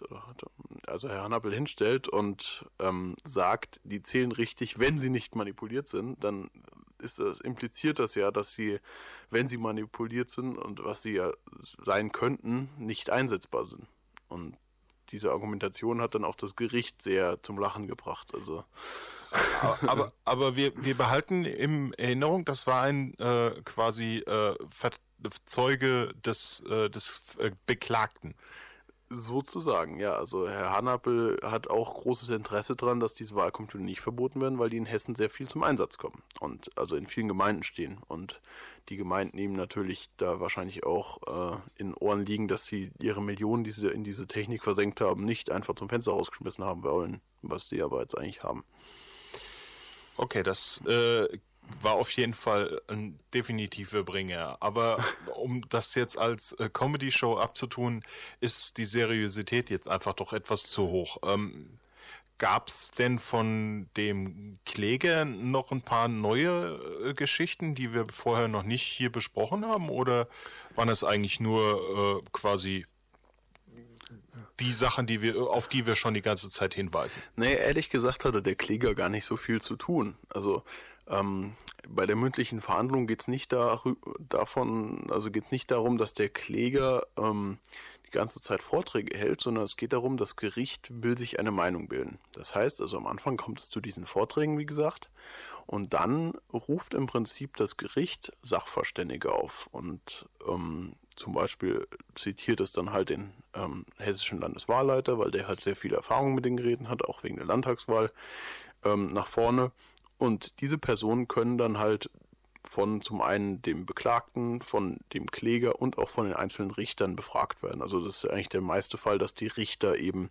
und sagt, die zählen richtig, wenn sie nicht manipuliert sind, dann impliziert das ja, dass sie, wenn sie manipuliert sind und was sie ja sein könnten, nicht einsetzbar sind. Und diese Argumentation hat dann auch das Gericht sehr zum Lachen gebracht. Also aber wir behalten in Erinnerung, das war ein quasi Zeuge des Beklagten. Sozusagen, ja. Also Herr Hannappel hat auch großes Interesse daran, dass diese Wahlcomputer nicht verboten werden, weil die in Hessen sehr viel zum Einsatz kommen und also in vielen Gemeinden stehen. Und die Gemeinden ihm natürlich da wahrscheinlich auch in Ohren liegen, dass sie ihre Millionen, die sie in diese Technik versenkt haben, nicht einfach zum Fenster rausgeschmissen haben wollen, was sie aber jetzt eigentlich haben. Okay, das war auf jeden Fall ein definitiver Bringer. Aber um das jetzt als Comedy-Show abzutun, ist die Seriosität jetzt einfach doch etwas zu hoch. Gab es denn von dem Kläger noch ein paar neue Geschichten, die wir vorher noch nicht hier besprochen haben? Oder waren das eigentlich nur quasi die Sachen, auf die wir schon die ganze Zeit hinweisen? Nee, ehrlich gesagt hatte der Kläger gar nicht so viel zu tun. Also bei der mündlichen Verhandlung geht es nicht darum, dass der Kläger die ganze Zeit Vorträge hält, sondern es geht darum, das Gericht will sich eine Meinung bilden. Das heißt, also am Anfang kommt es zu diesen Vorträgen, wie gesagt, und dann ruft im Prinzip das Gericht Sachverständige auf und zum Beispiel zitiert es dann halt den hessischen Landeswahlleiter, weil der halt sehr viel Erfahrung mit den Geräten hat, auch wegen der Landtagswahl, nach vorne. Und diese Personen können dann halt von zum einen dem Beklagten, von dem Kläger und auch von den einzelnen Richtern befragt werden. Also das ist eigentlich der meiste Fall, dass die Richter eben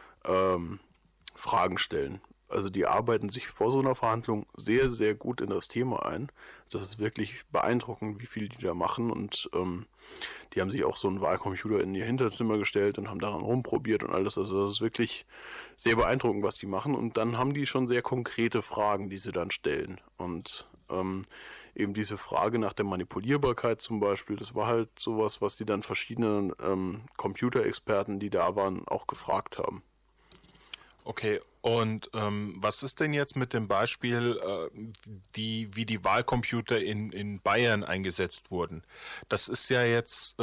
Fragen stellen. Also die arbeiten sich vor so einer Verhandlung sehr, sehr gut in das Thema ein. Das ist wirklich beeindruckend, wie viel die da machen. Und die haben sich auch so einen Wahlcomputer in ihr Hinterzimmer gestellt und haben daran rumprobiert und alles. Also das ist wirklich sehr beeindruckend, was die machen. Und dann haben die schon sehr konkrete Fragen, die sie dann stellen. Und eben diese Frage nach der Manipulierbarkeit zum Beispiel, das war halt sowas, was die dann verschiedenen Computerexperten, die da waren, auch gefragt haben. Okay, und was ist denn jetzt mit dem Beispiel, wie die Wahlcomputer in Bayern eingesetzt wurden? Das ist ja jetzt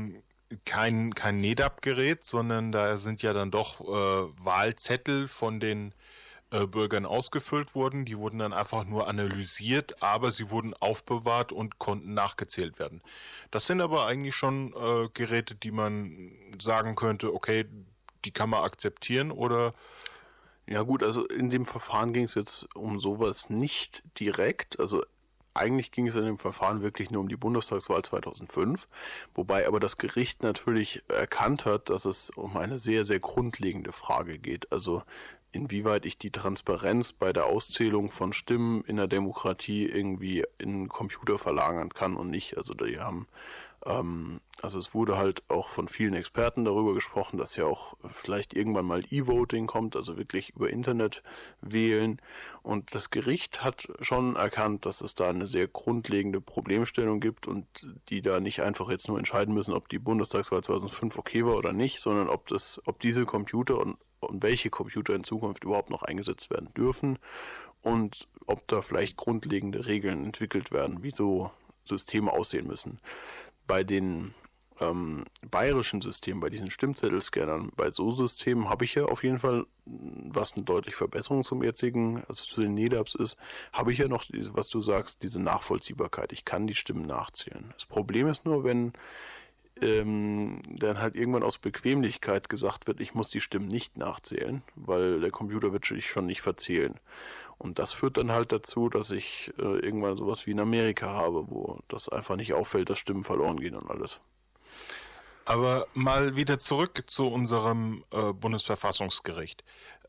kein NEDAP-Gerät, sondern da sind ja dann doch Wahlzettel von den Bürgern ausgefüllt worden. Die wurden dann einfach nur analysiert, aber sie wurden aufbewahrt und konnten nachgezählt werden. Das sind aber eigentlich schon Geräte, die man sagen könnte, okay, die kann man akzeptieren oder... Ja gut, also in dem Verfahren ging es jetzt um sowas nicht direkt, also eigentlich ging es in dem Verfahren wirklich nur um die Bundestagswahl 2005, wobei aber das Gericht natürlich erkannt hat, dass es um eine sehr, sehr grundlegende Frage geht, also inwieweit ich die Transparenz bei der Auszählung von Stimmen in der Demokratie irgendwie in einen Computer verlagern kann und nicht, also die haben also es wurde halt auch von vielen Experten darüber gesprochen, dass ja auch vielleicht irgendwann mal E-Voting kommt, also wirklich über Internet wählen. Und das Gericht hat schon erkannt, dass es da eine sehr grundlegende Problemstellung gibt und die da nicht einfach jetzt nur entscheiden müssen, ob die Bundestagswahl 2005 okay war oder nicht, sondern ob diese Computer und welche Computer in Zukunft überhaupt noch eingesetzt werden dürfen und ob da vielleicht grundlegende Regeln entwickelt werden, wie so Systeme aussehen müssen. Bei den bayerischen Systemen, bei diesen Stimmzettelscannern, bei so Systemen habe ich ja auf jeden Fall, was eine deutliche Verbesserung zum jetzigen, also zu den NEDAPs ist, habe ich ja noch, was du sagst, diese Nachvollziehbarkeit. Ich kann die Stimmen nachzählen. Das Problem ist nur, wenn dann halt irgendwann aus Bequemlichkeit gesagt wird, ich muss die Stimmen nicht nachzählen, weil der Computer wird sich schon nicht verzählen. Und das führt dann halt dazu, dass ich irgendwann sowas wie in Amerika habe, wo das einfach nicht auffällt, dass Stimmen verloren gehen und alles. Aber mal wieder zurück zu unserem Bundesverfassungsgericht.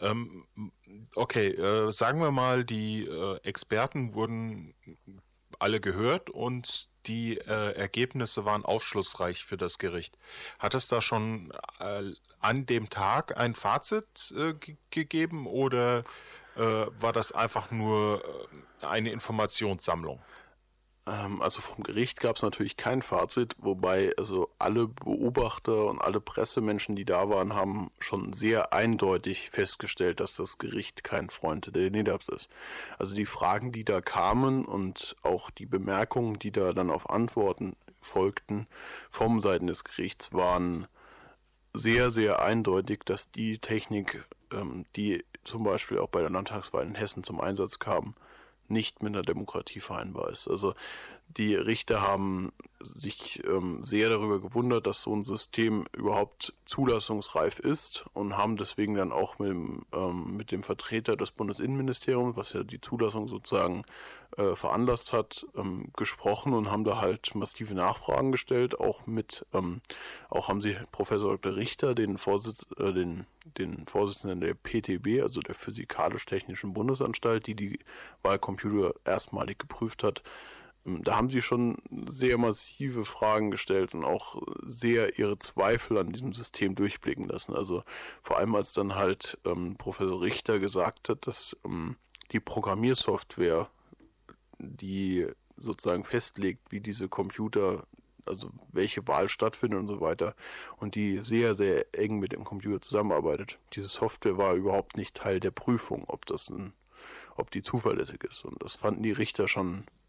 Okay, sagen wir mal, die Experten wurden alle gehört und die Ergebnisse waren aufschlussreich für das Gericht. Hat es da schon an dem Tag ein Fazit gegeben oder war das einfach nur eine Informationssammlung? Also vom Gericht gab es natürlich kein Fazit, wobei also alle Beobachter und alle Pressemenschen, die da waren, haben schon sehr eindeutig festgestellt, dass das Gericht kein Freund der NEDAPs ist. Also die Fragen, die da kamen und auch die Bemerkungen, die da dann auf Antworten folgten vom Seiten des Gerichts, waren sehr, sehr eindeutig, dass die Technik, die zum Beispiel auch bei der Landtagswahl in Hessen zum Einsatz kam, nicht mit einer Demokratie vereinbar ist. Also die Richter haben sich sehr darüber gewundert, dass so ein System überhaupt zulassungsreif ist und haben deswegen dann auch mit dem Vertreter des Bundesinnenministeriums, was ja die Zulassung sozusagen veranlasst hat, gesprochen und haben da halt massive Nachfragen gestellt. Auch haben sie Professor Dr. Richter, den Vorsitzenden der PTB, also der Physikalisch-Technischen Bundesanstalt, die Wahlcomputer erstmalig geprüft hat. Da haben sie schon sehr massive Fragen gestellt und auch sehr ihre Zweifel an diesem System durchblicken lassen. Also vor allem als dann halt Professor Richter gesagt hat, dass die Programmiersoftware, die sozusagen festlegt, wie diese Computer, also welche Wahl stattfindet und so weiter, und die sehr, sehr eng mit dem Computer zusammenarbeitet. Diese Software war überhaupt nicht Teil der Prüfung, ob die zuverlässig ist. Und das fanden die Richter schon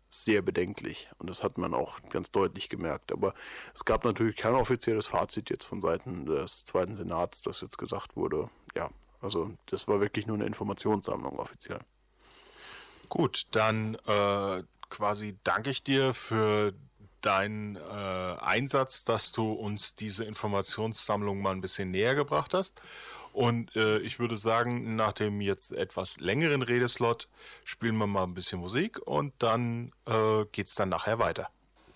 sehr bedenklich. Und das hat man auch ganz deutlich gemerkt. Aber es gab natürlich kein offizielles Fazit jetzt von Seiten des Zweiten Senats, das jetzt gesagt wurde. Ja, also das war wirklich nur eine Informationssammlung offiziell. Gut, dann quasi danke ich dir für deinen Einsatz, dass du uns diese Informationssammlung mal ein bisschen näher gebracht hast. Und ich würde sagen, nach dem jetzt etwas längeren Redeslot spielen wir mal ein bisschen Musik und dann geht's dann nachher weiter.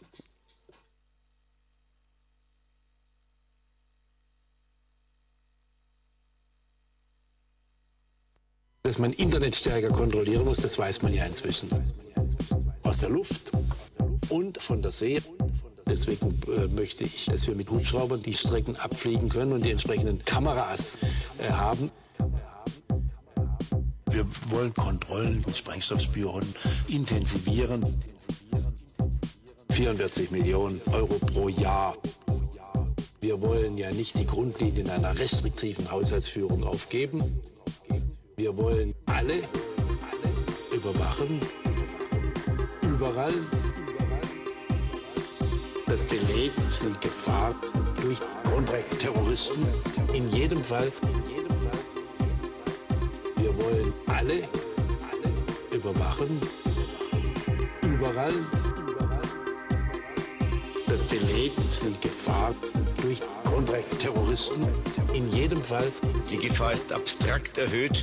Dass man Internet stärker kontrollieren muss, das weiß man ja inzwischen. Aus der Luft und von der See. Deswegen möchte ich, dass wir mit Hubschraubern die Strecken abfliegen können und die entsprechenden Kameras haben. Wir wollen Kontrollen mit Sprengstoffspionen intensivieren. 44 Millionen Euro pro Jahr. Wir wollen ja nicht die Grundlinien einer restriktiven Haushaltsführung aufgeben. Wir wollen alle überwachen, überall. Das belegt die Gefahr durch Grundrechtsterroristen in jedem Fall. Wir wollen alle überwachen, überall. Das belegt die Gefahr durch Grundrechtsterroristen in jedem Fall. Die Gefahr ist abstrakt erhöht.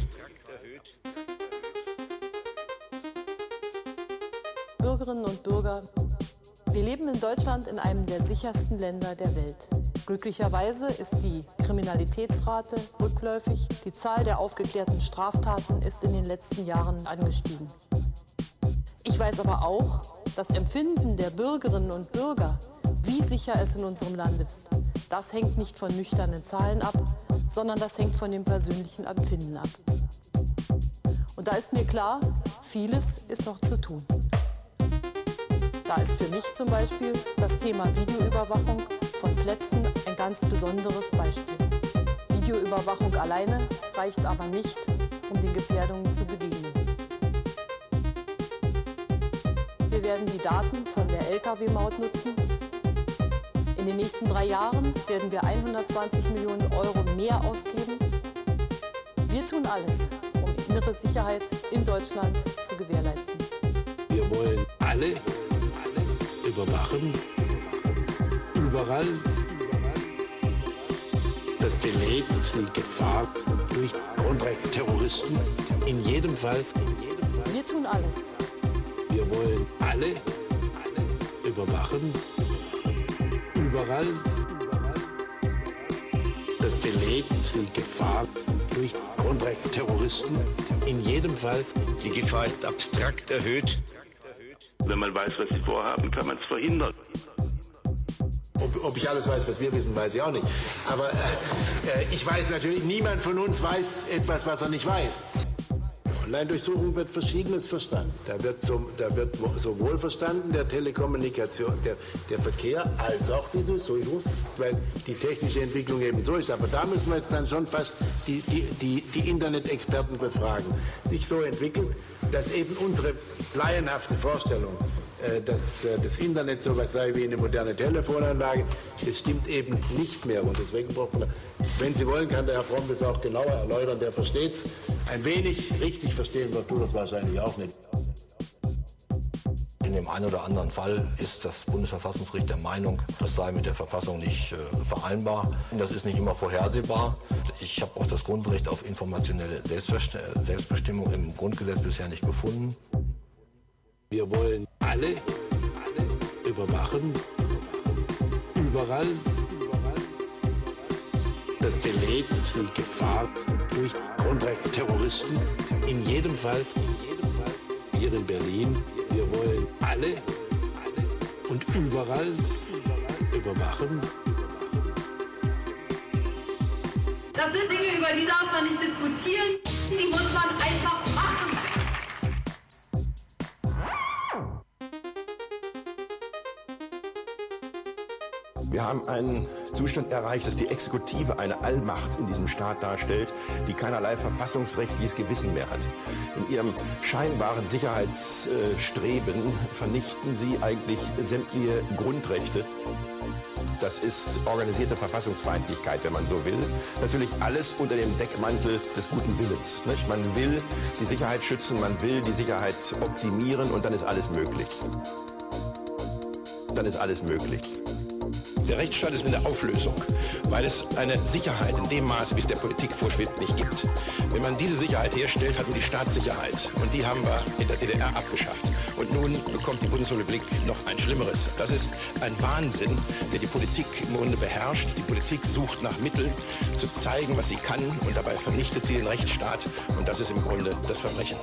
Bürgerinnen und Bürger, wir leben in Deutschland in einem der sichersten Länder der Welt. Glücklicherweise ist die Kriminalitätsrate rückläufig. Die Zahl der aufgeklärten Straftaten ist in den letzten Jahren angestiegen. Ich weiß aber auch, das Empfinden der Bürgerinnen und Bürger, wie sicher es in unserem Land ist, das hängt nicht von nüchternen Zahlen ab, sondern das hängt von dem persönlichen Empfinden ab. Und da ist mir klar, vieles ist noch zu tun. Da ist für mich zum Beispiel das Thema Videoüberwachung von Plätzen ein ganz besonderes Beispiel. Videoüberwachung alleine reicht aber nicht, um den Gefährdungen zu begegnen. Wir werden die Daten von der Lkw-Maut nutzen. In den nächsten 3 Jahren werden wir 120 Millionen Euro mehr ausgeben. Wir tun alles, um innere Sicherheit in Deutschland zu gewährleisten. Wir wollen alle überwachen, überall. Das belegt die Gefahr durch Grundrechtsterroristen in jedem Fall. Wir tun alles. Wir wollen alle überwachen, überall. Das belegt die Gefahr durch Grundrechtsterroristen in jedem Fall. Die Gefahr ist abstrakt erhöht. Wenn man weiß, was sie vorhaben, kann man es verhindern. Ob ich alles weiß, was wir wissen, weiß ich auch nicht. Aber ich weiß natürlich, niemand von uns weiß etwas, was er nicht weiß. Online-Durchsuchung wird Verschiedenes verstanden. Da wird sowohl verstanden der Telekommunikation, der Verkehr, als auch die Durchsuchung, weil die technische Entwicklung eben so ist. Aber da müssen wir jetzt dann schon fast die Internet-Experten befragen. Sich so entwickelt, dass eben unsere laienhafte Vorstellung, dass das Internet so was sei wie eine moderne Telefonanlage, das stimmt eben nicht mehr. Und deswegen braucht man, wenn Sie wollen, kann der Herr Fromm das auch genauer erläutern, der versteht es. Ein wenig richtig verstehen wird du das wahrscheinlich auch nicht. In dem einen oder anderen Fall ist das Bundesverfassungsgericht der Meinung, das sei mit der Verfassung nicht vereinbar. Das ist nicht immer vorhersehbar. Ich habe auch das Grundrecht auf informationelle Selbstbestimmung im Grundgesetz bisher nicht gefunden. Wir wollen alle überwachen, überall. Das belegt die Gefahr durch Grundrechtsterroristen in jedem Fall. Hier in Berlin, wir wollen alle und überall überwachen. Das sind Dinge, über die darf man nicht diskutieren, die muss man einfach machen. Wir haben einen Zustand erreicht, dass die Exekutive eine Allmacht in diesem Staat darstellt, die keinerlei verfassungsrechtliches Gewissen mehr hat. In ihrem scheinbaren Sicherheitsstreben vernichten sie eigentlich sämtliche Grundrechte. Das ist organisierte Verfassungsfeindlichkeit, wenn man so will. Natürlich alles unter dem Deckmantel des guten Willens. Nicht? Man will die Sicherheit schützen, man will die Sicherheit optimieren und dann ist alles möglich. Dann ist alles möglich. Der Rechtsstaat ist in der Auflösung, weil es eine Sicherheit in dem Maße, wie es der Politik vorschwebt, nicht gibt. Wenn man diese Sicherheit herstellt, hat man die Staatssicherheit. Und die haben wir in der DDR abgeschafft. Und nun bekommt die Bundesrepublik noch ein Schlimmeres. Das ist ein Wahnsinn, der die Politik im Grunde beherrscht. Die Politik sucht nach Mitteln, zu zeigen, was sie kann. Und dabei vernichtet sie den Rechtsstaat. Und das ist im Grunde das Verbrechen.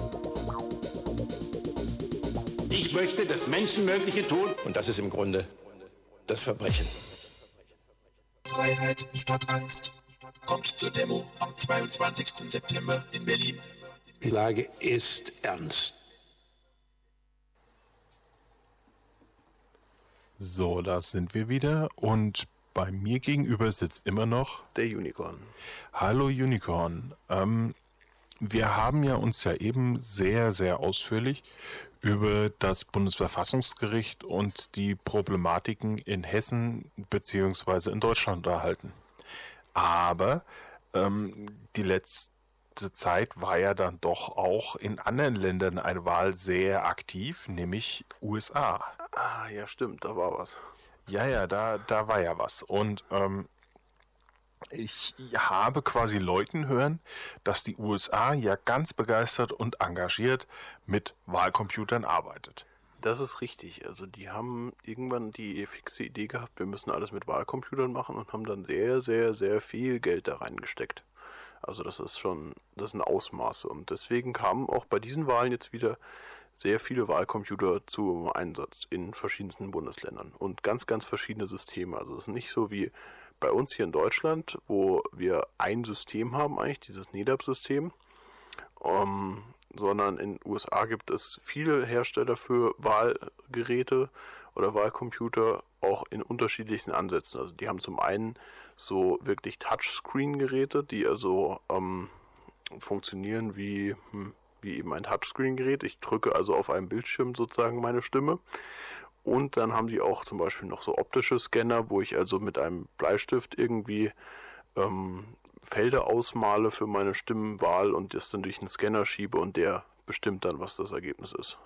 Ich möchte das Menschenmögliche tun. Und das ist im Grunde das Verbrechen. Freiheit statt Angst. Kommt zur Demo am 22. September in Berlin. Die Lage ist ernst. So, da sind wir wieder und bei mir gegenüber sitzt immer noch der Unicorn. Hallo Unicorn. Wir haben ja uns ja eben sehr, sehr ausführlich über das Bundesverfassungsgericht und die Problematiken in Hessen bzw. in Deutschland unterhalten. Aber die letzte Zeit war ja dann doch auch in anderen Ländern eine Wahl sehr aktiv, nämlich USA. Ah, ja stimmt, da war was. Ja, da war ja was. Und ich habe quasi Leuten hören, dass die USA ja ganz begeistert und engagiert mit Wahlcomputern arbeitet. Das ist richtig. Also die haben irgendwann die fixe Idee gehabt, wir müssen alles mit Wahlcomputern machen und haben dann sehr, sehr, sehr viel Geld da reingesteckt. Also das sind Ausmaße. Und deswegen kamen auch bei diesen Wahlen jetzt wieder sehr viele Wahlcomputer zum Einsatz in verschiedensten Bundesländern und ganz, ganz verschiedene Systeme. Also es ist nicht so wie bei uns hier in Deutschland, wo wir ein System haben eigentlich, dieses NEDAP-System, sondern in den USA gibt es viele Hersteller für Wahlgeräte oder Wahlcomputer, auch in unterschiedlichsten Ansätzen. Also die haben zum einen so wirklich Touchscreen-Geräte, die also funktionieren wie eben ein Touchscreen-Gerät. Ich drücke also auf einem Bildschirm sozusagen meine Stimme. Und dann haben die auch zum Beispiel noch so optische Scanner, wo ich also mit einem Bleistift irgendwie Felder ausmale für meine Stimmenwahl und das dann durch einen Scanner schiebe und der bestimmt dann, was das Ergebnis ist.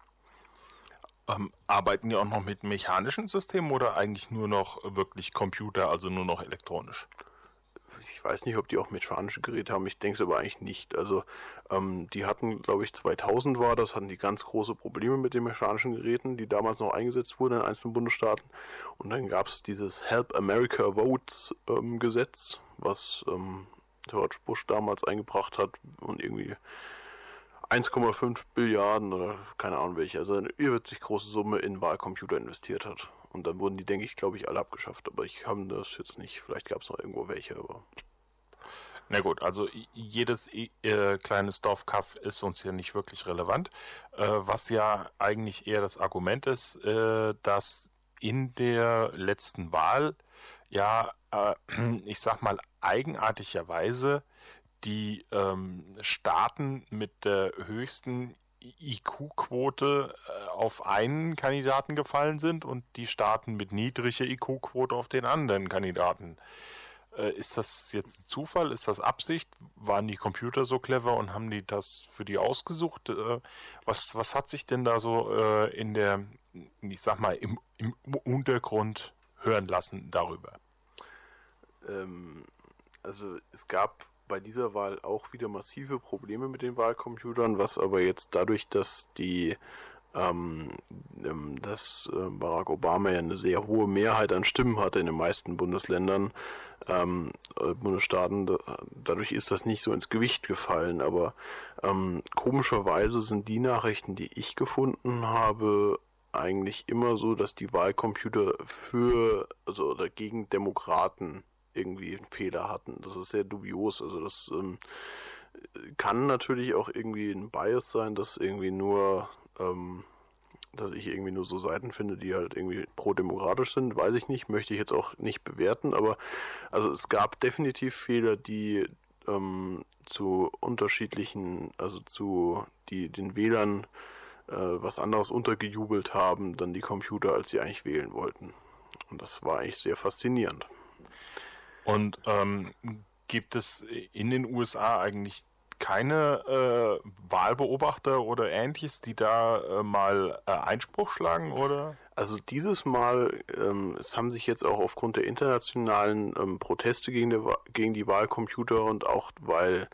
Arbeiten die auch noch mit mechanischen Systemen oder eigentlich nur noch wirklich Computer, also nur noch elektronisch? Ich weiß nicht, ob die auch mechanische Geräte haben, ich denke es aber eigentlich nicht. Also die hatten, glaube ich, 2000 hatten die ganz große Probleme mit den mechanischen Geräten, die damals noch eingesetzt wurden in einzelnen Bundesstaaten. Und dann gab es dieses Help America Votes Gesetz, was George Bush damals eingebracht hat und irgendwie 1,5 Billiarden oder keine Ahnung welche, also eine irrwitzig große Summe in Wahlcomputer investiert hat. Und dann wurden die, denke ich, glaube ich, alle abgeschafft. Aber ich habe das jetzt nicht. Vielleicht gab es noch irgendwo welche, aber... Na gut, also jedes kleines Dorfkaff ist uns hier nicht wirklich relevant. Was ja eigentlich eher das Argument ist, dass in der letzten Wahl ja, ich sag mal, eigenartigerweise die Staaten mit der höchsten IQ-Quote auf einen Kandidaten gefallen sind und die Staaten mit niedriger IQ-Quote auf den anderen Kandidaten. Ist das jetzt Zufall? Ist das Absicht? Waren die Computer so clever und haben die das für die ausgesucht? Was hat sich denn da so in der, ich sag mal, im Untergrund hören lassen darüber? Also es gab bei dieser Wahl auch wieder massive Probleme mit den Wahlcomputern, was aber jetzt dadurch, dass Barack Obama ja eine sehr hohe Mehrheit an Stimmen hatte in den meisten Bundesländern, Bundesstaaten, dadurch ist das nicht so ins Gewicht gefallen, aber komischerweise sind die Nachrichten, die ich gefunden habe, eigentlich immer so, dass die Wahlcomputer oder gegen Demokraten irgendwie einen Fehler hatten. Das ist sehr dubios, also das kann natürlich auch irgendwie ein Bias sein, dass irgendwie nur dass ich irgendwie nur so Seiten finde, die halt irgendwie pro-demokratisch sind, weiß ich nicht, möchte ich jetzt auch nicht bewerten, aber also es gab definitiv Fehler, die zu unterschiedlichen, also zu den Wählern was anderes untergejubelt haben, dann die Computer, als sie eigentlich wählen wollten. Und das war eigentlich sehr faszinierend. Und gibt es in den USA eigentlich keine Wahlbeobachter oder Ähnliches, die da mal Einspruch schlagen, oder? Also dieses Mal, es haben sich jetzt auch aufgrund der internationalen Proteste gegen die Wahlcomputer und auch weil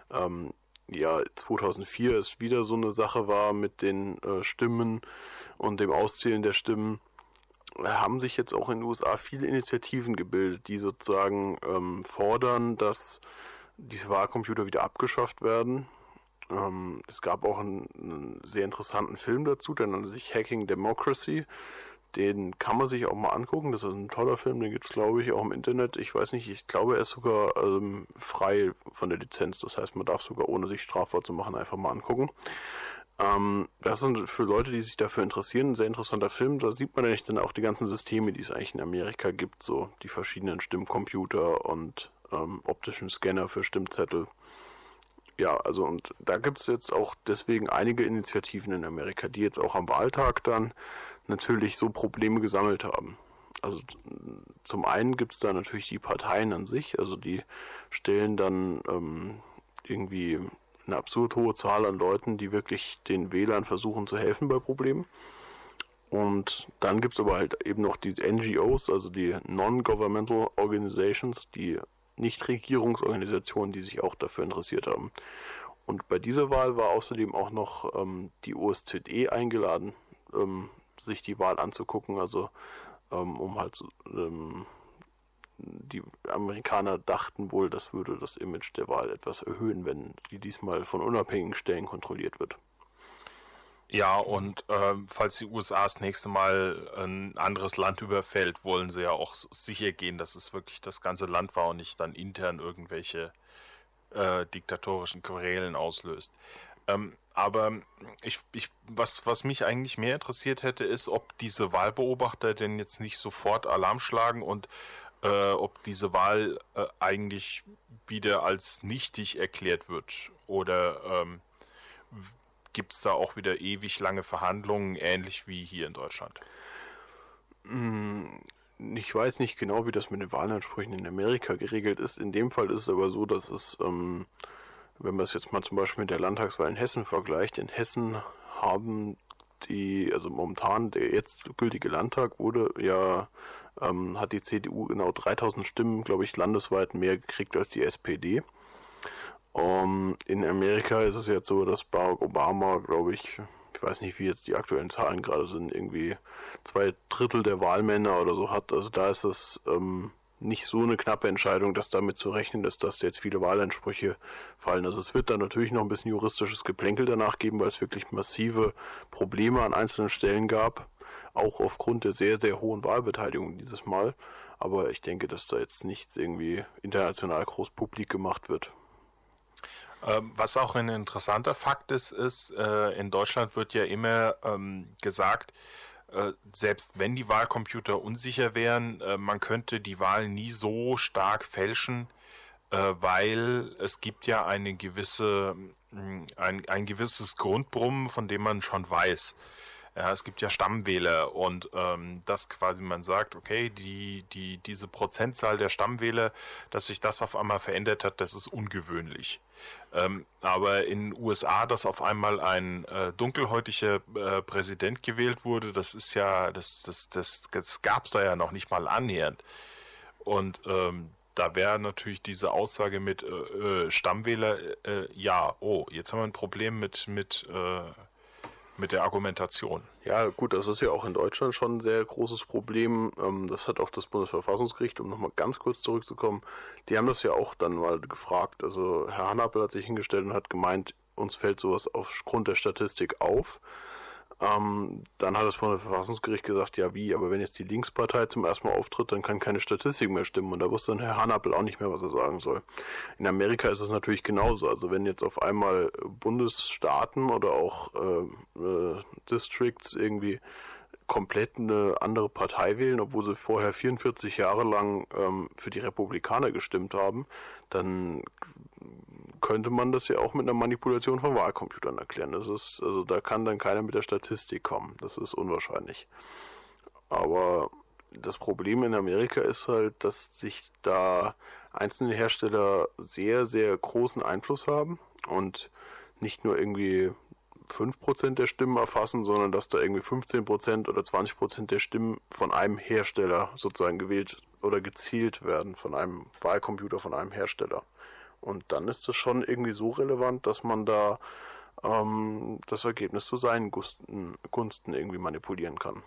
2004 es wieder so eine Sache war mit den Stimmen und dem Auszählen der Stimmen, haben sich jetzt auch in den USA viele Initiativen gebildet, die sozusagen fordern, dass diese Wahlcomputer wieder abgeschafft werden. Es gab auch einen sehr interessanten Film dazu, der nannte sich Hacking Democracy. Den kann man sich auch mal angucken. Das ist ein toller Film, den gibt es, glaube ich, auch im Internet. Ich weiß nicht, ich glaube, er ist sogar frei von der Lizenz. Das heißt, man darf sogar, ohne sich strafbar zu machen, einfach mal angucken. Das ist für Leute, die sich dafür interessieren, ein sehr interessanter Film. Da sieht man nämlich dann auch die ganzen Systeme, die es eigentlich in Amerika gibt, so die verschiedenen Stimmcomputer und optischen Scanner für Stimmzettel. Ja, also und da gibt es jetzt auch deswegen einige Initiativen in Amerika, die jetzt auch am Wahltag dann natürlich so Probleme gesammelt haben. Also zum einen gibt es da natürlich die Parteien an sich, also die stellen dann irgendwie eine absurd hohe Zahl an Leuten, die wirklich den Wählern versuchen zu helfen bei Problemen. Und dann gibt es aber halt eben noch diese NGOs, also die Non-Governmental Organizations, die Nichtregierungsorganisationen, die sich auch dafür interessiert haben. Und bei dieser Wahl war außerdem auch noch die OSZE eingeladen, sich die Wahl anzugucken, also um halt die Amerikaner dachten wohl, das würde das Image der Wahl etwas erhöhen, wenn die diesmal von unabhängigen Stellen kontrolliert wird. Ja, und falls die USA das nächste Mal ein anderes Land überfällt, wollen sie ja auch sicher gehen, dass es wirklich das ganze Land war und nicht dann intern irgendwelche diktatorischen Querelen auslöst. Aber was mich eigentlich mehr interessiert hätte, ist, ob diese Wahlbeobachter denn jetzt nicht sofort Alarm schlagen und ob diese Wahl eigentlich wieder als nichtig erklärt wird oder gibt es da auch wieder ewig lange Verhandlungen, ähnlich wie hier in Deutschland? Ich weiß nicht genau, wie das mit den Wahlansprüchen in Amerika geregelt ist. In dem Fall ist es aber so, dass es, wenn man es jetzt mal zum Beispiel mit der Landtagswahl in Hessen vergleicht, in Hessen haben also momentan der jetzt gültige Landtag hat die CDU genau 3000 Stimmen, glaube ich, landesweit mehr gekriegt als die SPD. In Amerika ist es jetzt so, dass Barack Obama, glaube ich weiß nicht, wie jetzt die aktuellen Zahlen gerade sind, irgendwie 2/3 der Wahlmänner oder so hat. Also da ist es nicht so eine knappe Entscheidung, dass damit zu rechnen ist, dass jetzt viele Wahlansprüche fallen. Also es wird dann natürlich noch ein bisschen juristisches Geplänkel danach geben, weil es wirklich massive Probleme an einzelnen Stellen gab, auch aufgrund der sehr, sehr hohen Wahlbeteiligung dieses Mal. Aber ich denke, dass da jetzt nichts irgendwie international groß publik gemacht wird. Was auch ein interessanter Fakt ist, in Deutschland wird ja immer gesagt, selbst wenn die Wahlcomputer unsicher wären, man könnte die Wahl nie so stark fälschen, weil es gibt ja ein gewisses Grundbrummen, von dem man schon weiß. Ja, es gibt ja Stammwähler und dass quasi man sagt, okay, diese Prozentzahl der Stammwähler, dass sich das auf einmal verändert hat, das ist ungewöhnlich. Aber in den USA, dass auf einmal ein dunkelhäutiger Präsident gewählt wurde, das ist ja, das gab es da ja noch nicht mal annähernd. Und da wäre natürlich diese Aussage mit Stammwähler, jetzt haben wir ein Problem mit der Argumentation. Ja gut, das ist ja auch in Deutschland schon ein sehr großes Problem. Das hat auch das Bundesverfassungsgericht, um nochmal ganz kurz zurückzukommen, die haben das ja auch dann mal gefragt. Also Herr Hannapel hat sich hingestellt und hat gemeint, uns fällt sowas aufgrund der Statistik auf. Dann hat das Bundesverfassungsgericht gesagt, ja wie, aber wenn jetzt die Linkspartei zum ersten Mal auftritt, dann kann keine Statistik mehr stimmen. Und da wusste dann Herr Hanappel auch nicht mehr, was er sagen soll. In Amerika ist es natürlich genauso. Also wenn jetzt auf einmal Bundesstaaten oder auch Districts irgendwie komplett eine andere Partei wählen, obwohl sie vorher 44 Jahre lang für die Republikaner gestimmt haben, dann könnte man das ja auch mit einer Manipulation von Wahlcomputern erklären. Das ist, also da kann dann keiner mit der Statistik kommen. Das ist unwahrscheinlich. Aber das Problem in Amerika ist halt, dass sich da einzelne Hersteller sehr, sehr großen Einfluss haben und nicht nur irgendwie 5% der Stimmen erfassen, sondern dass da irgendwie 15% oder 20% der Stimmen von einem Hersteller sozusagen gewählt oder gezielt werden, von einem Wahlcomputer, von einem Hersteller. Und dann ist es schon irgendwie so relevant, dass man da das Ergebnis zu seinen Gunsten irgendwie manipulieren kann.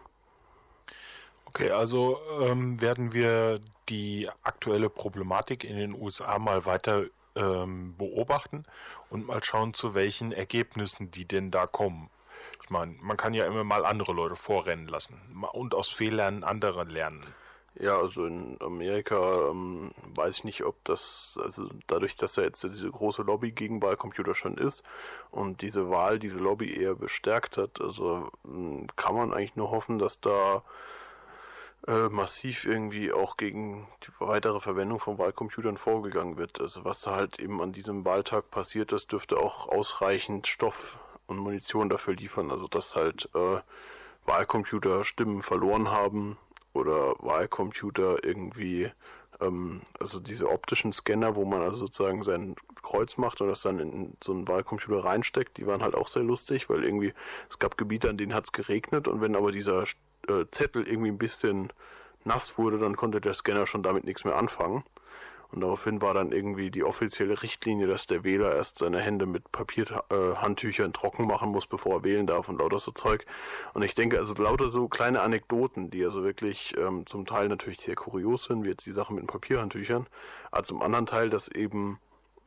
Okay, also werden wir die aktuelle Problematik in den USA mal weiter beobachten und mal schauen, zu welchen Ergebnissen die denn da kommen. Ich meine, man kann ja immer mal andere Leute vorrennen lassen und aus Fehlern anderer lernen. Ja, also in Amerika weiß ich nicht, ob das, also dadurch, dass ja jetzt diese große Lobby gegen Wahlcomputer schon ist und diese Lobby eher bestärkt hat, also kann man eigentlich nur hoffen, dass da massiv irgendwie auch gegen die weitere Verwendung von Wahlcomputern vorgegangen wird. Also was da halt eben an diesem Wahltag passiert, das dürfte auch ausreichend Stoff und Munition dafür liefern. Also dass halt Wahlcomputer Stimmen verloren haben oder Wahlcomputer irgendwie, also diese optischen Scanner, wo man also sozusagen sein Kreuz macht und das dann in so einen Wahlcomputer reinsteckt, die waren halt auch sehr lustig, weil irgendwie es gab Gebiete, an denen hat es geregnet und wenn aber dieser Zettel irgendwie ein bisschen nass wurde, dann konnte der Scanner schon damit nichts mehr anfangen. Und daraufhin war dann irgendwie die offizielle Richtlinie, dass der Wähler erst seine Hände mit Papierhandtüchern trocken machen muss, bevor er wählen darf und lauter so Zeug. Und ich denke, also lauter so kleine Anekdoten, die also wirklich zum Teil natürlich sehr kurios sind, wie jetzt die Sache mit den Papierhandtüchern, aber zum anderen Teil, dass eben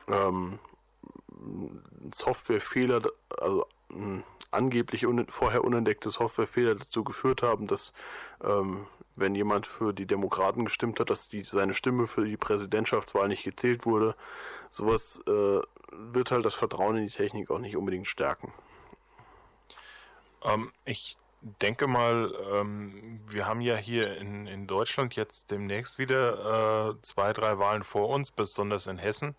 Softwarefehler, also angeblich vorher unentdeckte Softwarefehler dazu geführt haben, dass wenn jemand für die Demokraten gestimmt hat, dass seine Stimme für die Präsidentschaftswahl nicht gezählt wurde. Sowas wird halt das Vertrauen in die Technik auch nicht unbedingt stärken. Ich denke mal, wir haben ja hier in Deutschland jetzt demnächst wieder 2, 3 Wahlen vor uns, besonders in Hessen.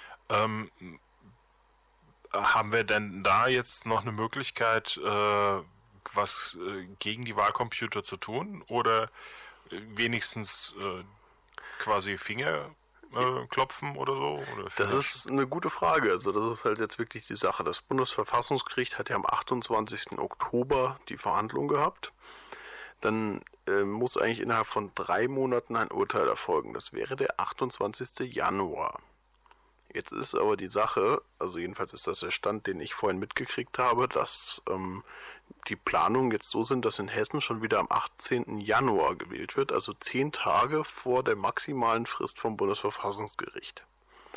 Haben wir denn da jetzt noch eine Möglichkeit, was gegen die Wahlcomputer zu tun oder wenigstens quasi Finger klopfen oder so? Oder das ist eine gute Frage. Also das ist halt jetzt wirklich die Sache. Das Bundesverfassungsgericht hat ja am 28. Oktober die Verhandlung gehabt. Dann muss eigentlich innerhalb von 3 Monaten ein Urteil erfolgen. Das wäre der 28. Januar. Jetzt ist aber die Sache, also jedenfalls ist das der Stand, den ich vorhin mitgekriegt habe, dass die Planungen jetzt so sind, dass in Hessen schon wieder am 18. Januar gewählt wird, also 10 Tage vor der maximalen Frist vom Bundesverfassungsgericht.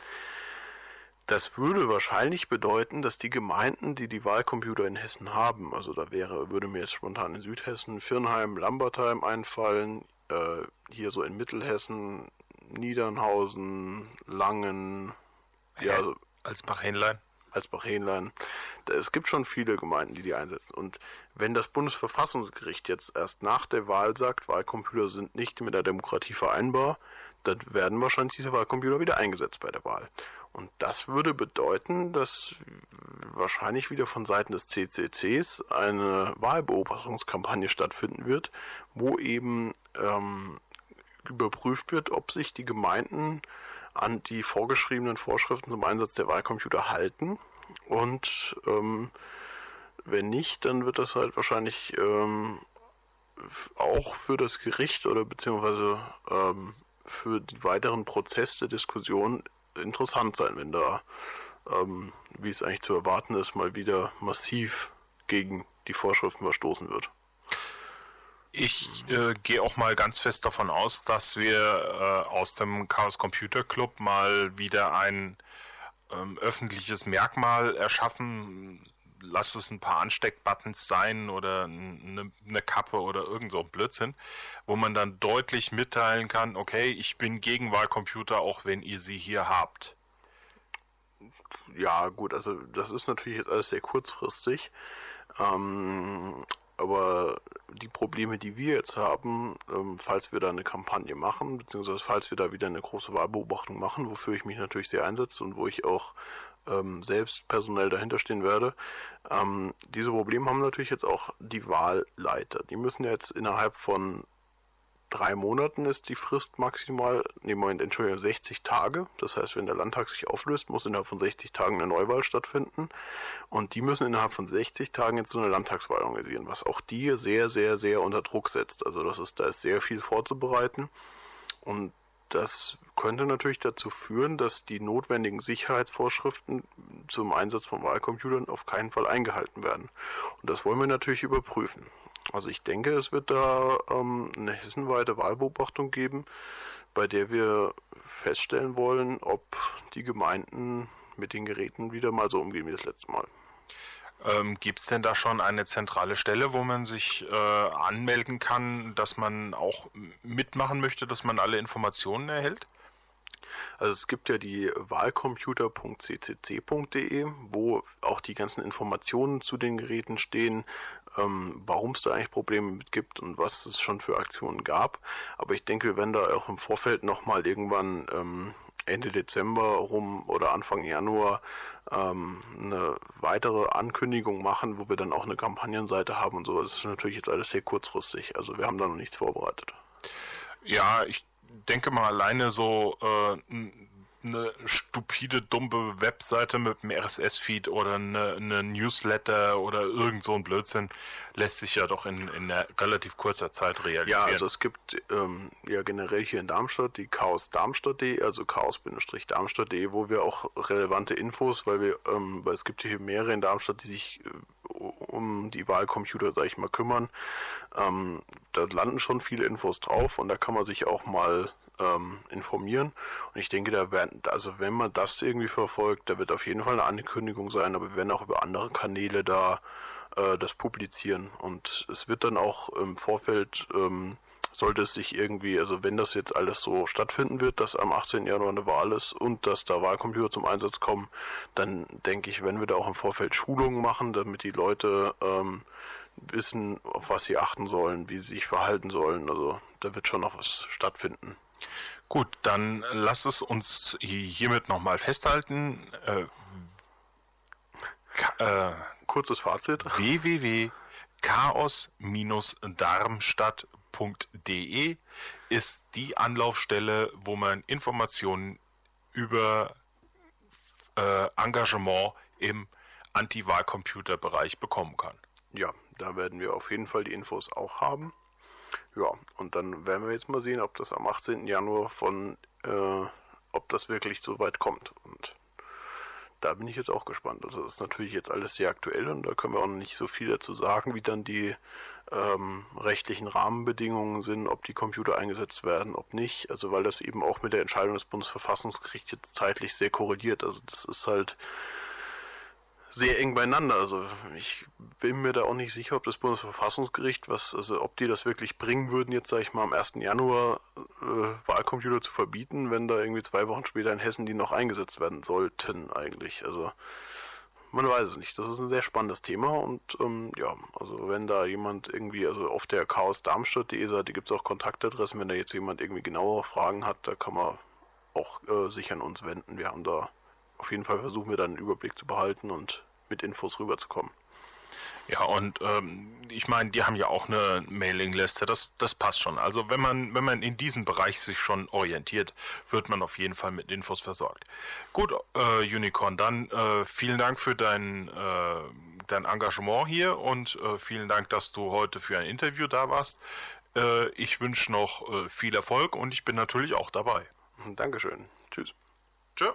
Das würde wahrscheinlich bedeuten, dass die Gemeinden, die die Wahlcomputer in Hessen haben, also da würde mir jetzt spontan in Südhessen Virnheim, Lambertheim einfallen, hier so in Mittelhessen, Niedernhausen, Langen, ja, also Alsbach-Hähnlein. Es gibt schon viele Gemeinden, die einsetzen. Und wenn das Bundesverfassungsgericht jetzt erst nach der Wahl sagt, Wahlcomputer sind nicht mit der Demokratie vereinbar, dann werden wahrscheinlich diese Wahlcomputer wieder eingesetzt bei der Wahl. Und das würde bedeuten, dass wahrscheinlich wieder von Seiten des CCCs eine Wahlbeobachtungskampagne stattfinden wird, wo eben überprüft wird, ob sich die Gemeinden an die vorgeschriebenen Vorschriften zum Einsatz der Wahlcomputer halten. Und wenn nicht, dann wird das halt wahrscheinlich auch für das Gericht oder beziehungsweise für den weiteren Prozess der Diskussion interessant sein, wenn da, wie es eigentlich zu erwarten ist, mal wieder massiv gegen die Vorschriften verstoßen wird. Ich gehe auch mal ganz fest davon aus, dass wir aus dem Chaos Computer Club mal wieder ein öffentliches Merkmal erschaffen lass es ein paar Ansteckbuttons sein oder eine Kappe oder irgend so ein Blödsinn, wo man dann deutlich mitteilen kann, okay, ich bin gegen Wahlcomputer, auch wenn ihr sie hier habt. Ja, gut, also das ist natürlich jetzt alles sehr kurzfristig. Aber die Probleme, die wir jetzt haben, falls wir da eine Kampagne machen, beziehungsweise falls wir da wieder eine große Wahlbeobachtung machen, wofür ich mich natürlich sehr einsetze und wo ich auch selbst personell dahinter stehen werde, diese Probleme haben natürlich jetzt auch die Wahlleiter. Die müssen ja jetzt innerhalb von 3 Monaten ist die Frist maximal, 60 Tage. Das heißt, wenn der Landtag sich auflöst, muss innerhalb von 60 Tagen eine Neuwahl stattfinden. Und die müssen innerhalb von 60 Tagen jetzt so eine Landtagswahl organisieren, was auch die sehr, sehr, sehr unter Druck setzt. Also da ist sehr viel vorzubereiten. Und das könnte natürlich dazu führen, dass die notwendigen Sicherheitsvorschriften zum Einsatz von Wahlcomputern auf keinen Fall eingehalten werden. Und das wollen wir natürlich überprüfen. Also ich denke, es wird da eine hessenweite Wahlbeobachtung geben, bei der wir feststellen wollen, ob die Gemeinden mit den Geräten wieder mal so umgehen wie das letzte Mal. Gibt es denn da schon eine zentrale Stelle, wo man sich anmelden kann, dass man auch mitmachen möchte, dass man alle Informationen erhält? Also es gibt ja die wahlcomputer.ccc.de, wo auch die ganzen Informationen zu den Geräten stehen, warum es da eigentlich Probleme mit gibt und was es schon für Aktionen gab. Aber ich denke, wir werden da auch im Vorfeld nochmal irgendwann Ende Dezember rum oder Anfang Januar eine weitere Ankündigung machen, wo wir dann auch eine Kampagnenseite haben und so. Das ist natürlich jetzt alles sehr kurzfristig. Also wir haben da noch nichts vorbereitet. Ja, ich denke mal alleine so eine stupide, dumme Webseite mit einem RSS-Feed oder eine Newsletter oder irgend so ein Blödsinn lässt sich ja doch in relativ kurzer Zeit realisieren. Ja, also es gibt ja generell hier in Darmstadt die chaos-darmstadt.de, also chaos-darmstadt.de, wo wir auch relevante Infos, weil es gibt hier mehrere in Darmstadt, die sich um die Wahlcomputer, sag ich mal, kümmern. Da landen schon viele Infos drauf und da kann man sich auch mal informieren. Und ich denke, wenn man das irgendwie verfolgt, da wird auf jeden Fall eine Ankündigung sein, aber wir werden auch über andere Kanäle da das publizieren. Und es wird dann auch im Vorfeld, sollte es sich irgendwie, also wenn das jetzt alles so stattfinden wird, dass am 18. Januar eine Wahl ist und dass da Wahlcomputer zum Einsatz kommen, dann denke ich, wenn wir da auch im Vorfeld Schulungen machen, damit die Leute wissen, auf was sie achten sollen, wie sie sich verhalten sollen. Also da wird schon noch was stattfinden. Gut, dann lass es uns hiermit nochmal festhalten. Kurzes Fazit. www.chaos-darmstadt.de ist die Anlaufstelle, wo man Informationen über Engagement im Anti-Wahlcomputer-Bereich bekommen kann. Ja, da werden wir auf jeden Fall die Infos auch haben. Ja, und dann werden wir jetzt mal sehen, ob das am 18. Januar ob das wirklich so weit kommt. Und da bin ich jetzt auch gespannt. Also das ist natürlich jetzt alles sehr aktuell und da können wir auch noch nicht so viel dazu sagen, wie dann die rechtlichen Rahmenbedingungen sind, ob die Computer eingesetzt werden, ob nicht. Also weil das eben auch mit der Entscheidung des Bundesverfassungsgerichts jetzt zeitlich sehr korreliert. Also das ist halt sehr eng beieinander. Also ich bin mir da auch nicht sicher, ob das Bundesverfassungsgericht, ob die das wirklich bringen würden, jetzt sage ich mal am 1. Januar Wahlcomputer zu verbieten, wenn da irgendwie 2 Wochen später in Hessen die noch eingesetzt werden sollten eigentlich. Also man weiß es nicht. Das ist ein sehr spannendes Thema und ja, also wenn da jemand irgendwie, also auf der chaos-darmstadt.de Seite gibt es auch Kontaktadressen, wenn da jetzt jemand irgendwie genauere Fragen hat, da kann man auch sich an uns wenden. Wir haben da auf jeden Fall versuchen wir dann einen Überblick zu behalten und mit Infos rüberzukommen. Ja, und ich meine, die haben ja auch eine Mailingliste, das passt schon. Also wenn man in diesem Bereich sich schon orientiert, wird man auf jeden Fall mit Infos versorgt. Gut, Unicorn, dann vielen Dank für dein Engagement hier und vielen Dank, dass du heute für ein Interview da warst. Ich wünsche noch viel Erfolg und ich bin natürlich auch dabei. Dankeschön. Tschüss. Tschö.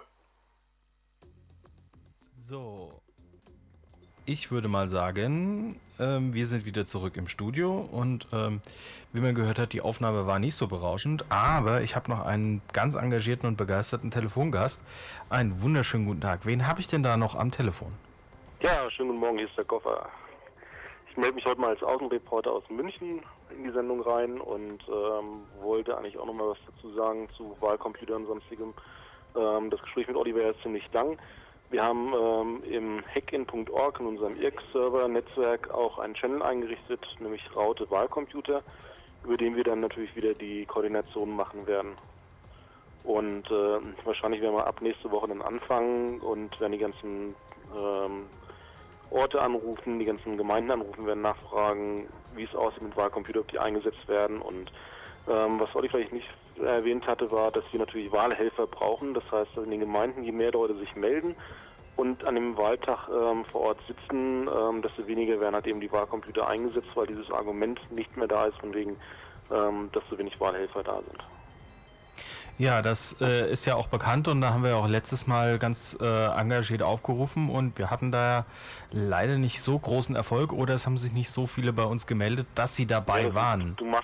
So, ich würde mal sagen, wir sind wieder zurück im Studio und wie man gehört hat, die Aufnahme war nicht so berauschend, aber ich habe noch einen ganz engagierten und begeisterten Telefongast. Einen wunderschönen guten Tag. Wen habe ich denn da noch am Telefon? Ja, schönen guten Morgen, hier ist der Koffer. Ich melde mich heute mal als Außenreporter aus München in die Sendung rein und wollte eigentlich auch nochmal was dazu sagen zu Wahlcomputern und sonstigem. Das Gespräch mit Oliver ist ziemlich lang. Wir haben im hackin.org, in unserem IRC-Server-Netzwerk, auch einen Channel eingerichtet, nämlich Raute Wahlcomputer, über den wir dann natürlich wieder die Koordination machen werden. Und wahrscheinlich werden wir ab nächste Woche dann anfangen und werden die ganzen Orte anrufen, die ganzen Gemeinden anrufen, werden nachfragen, wie es aussieht mit Wahlcomputern, ob die eingesetzt werden. Und was Olli vielleicht nicht erwähnt hatte, war, dass wir natürlich Wahlhelfer brauchen. Das heißt, in den Gemeinden, je mehr Leute sich melden und an dem Wahltag vor Ort sitzen, desto weniger werden halt eben die Wahlcomputer eingesetzt, weil dieses Argument nicht mehr da ist, von wegen, dass so wenig Wahlhelfer da sind. Ja, das ist ja auch bekannt und da haben wir auch letztes Mal ganz engagiert aufgerufen und wir hatten da leider nicht so großen Erfolg oder es haben sich nicht so viele bei uns gemeldet, dass sie dabei waren. Du machst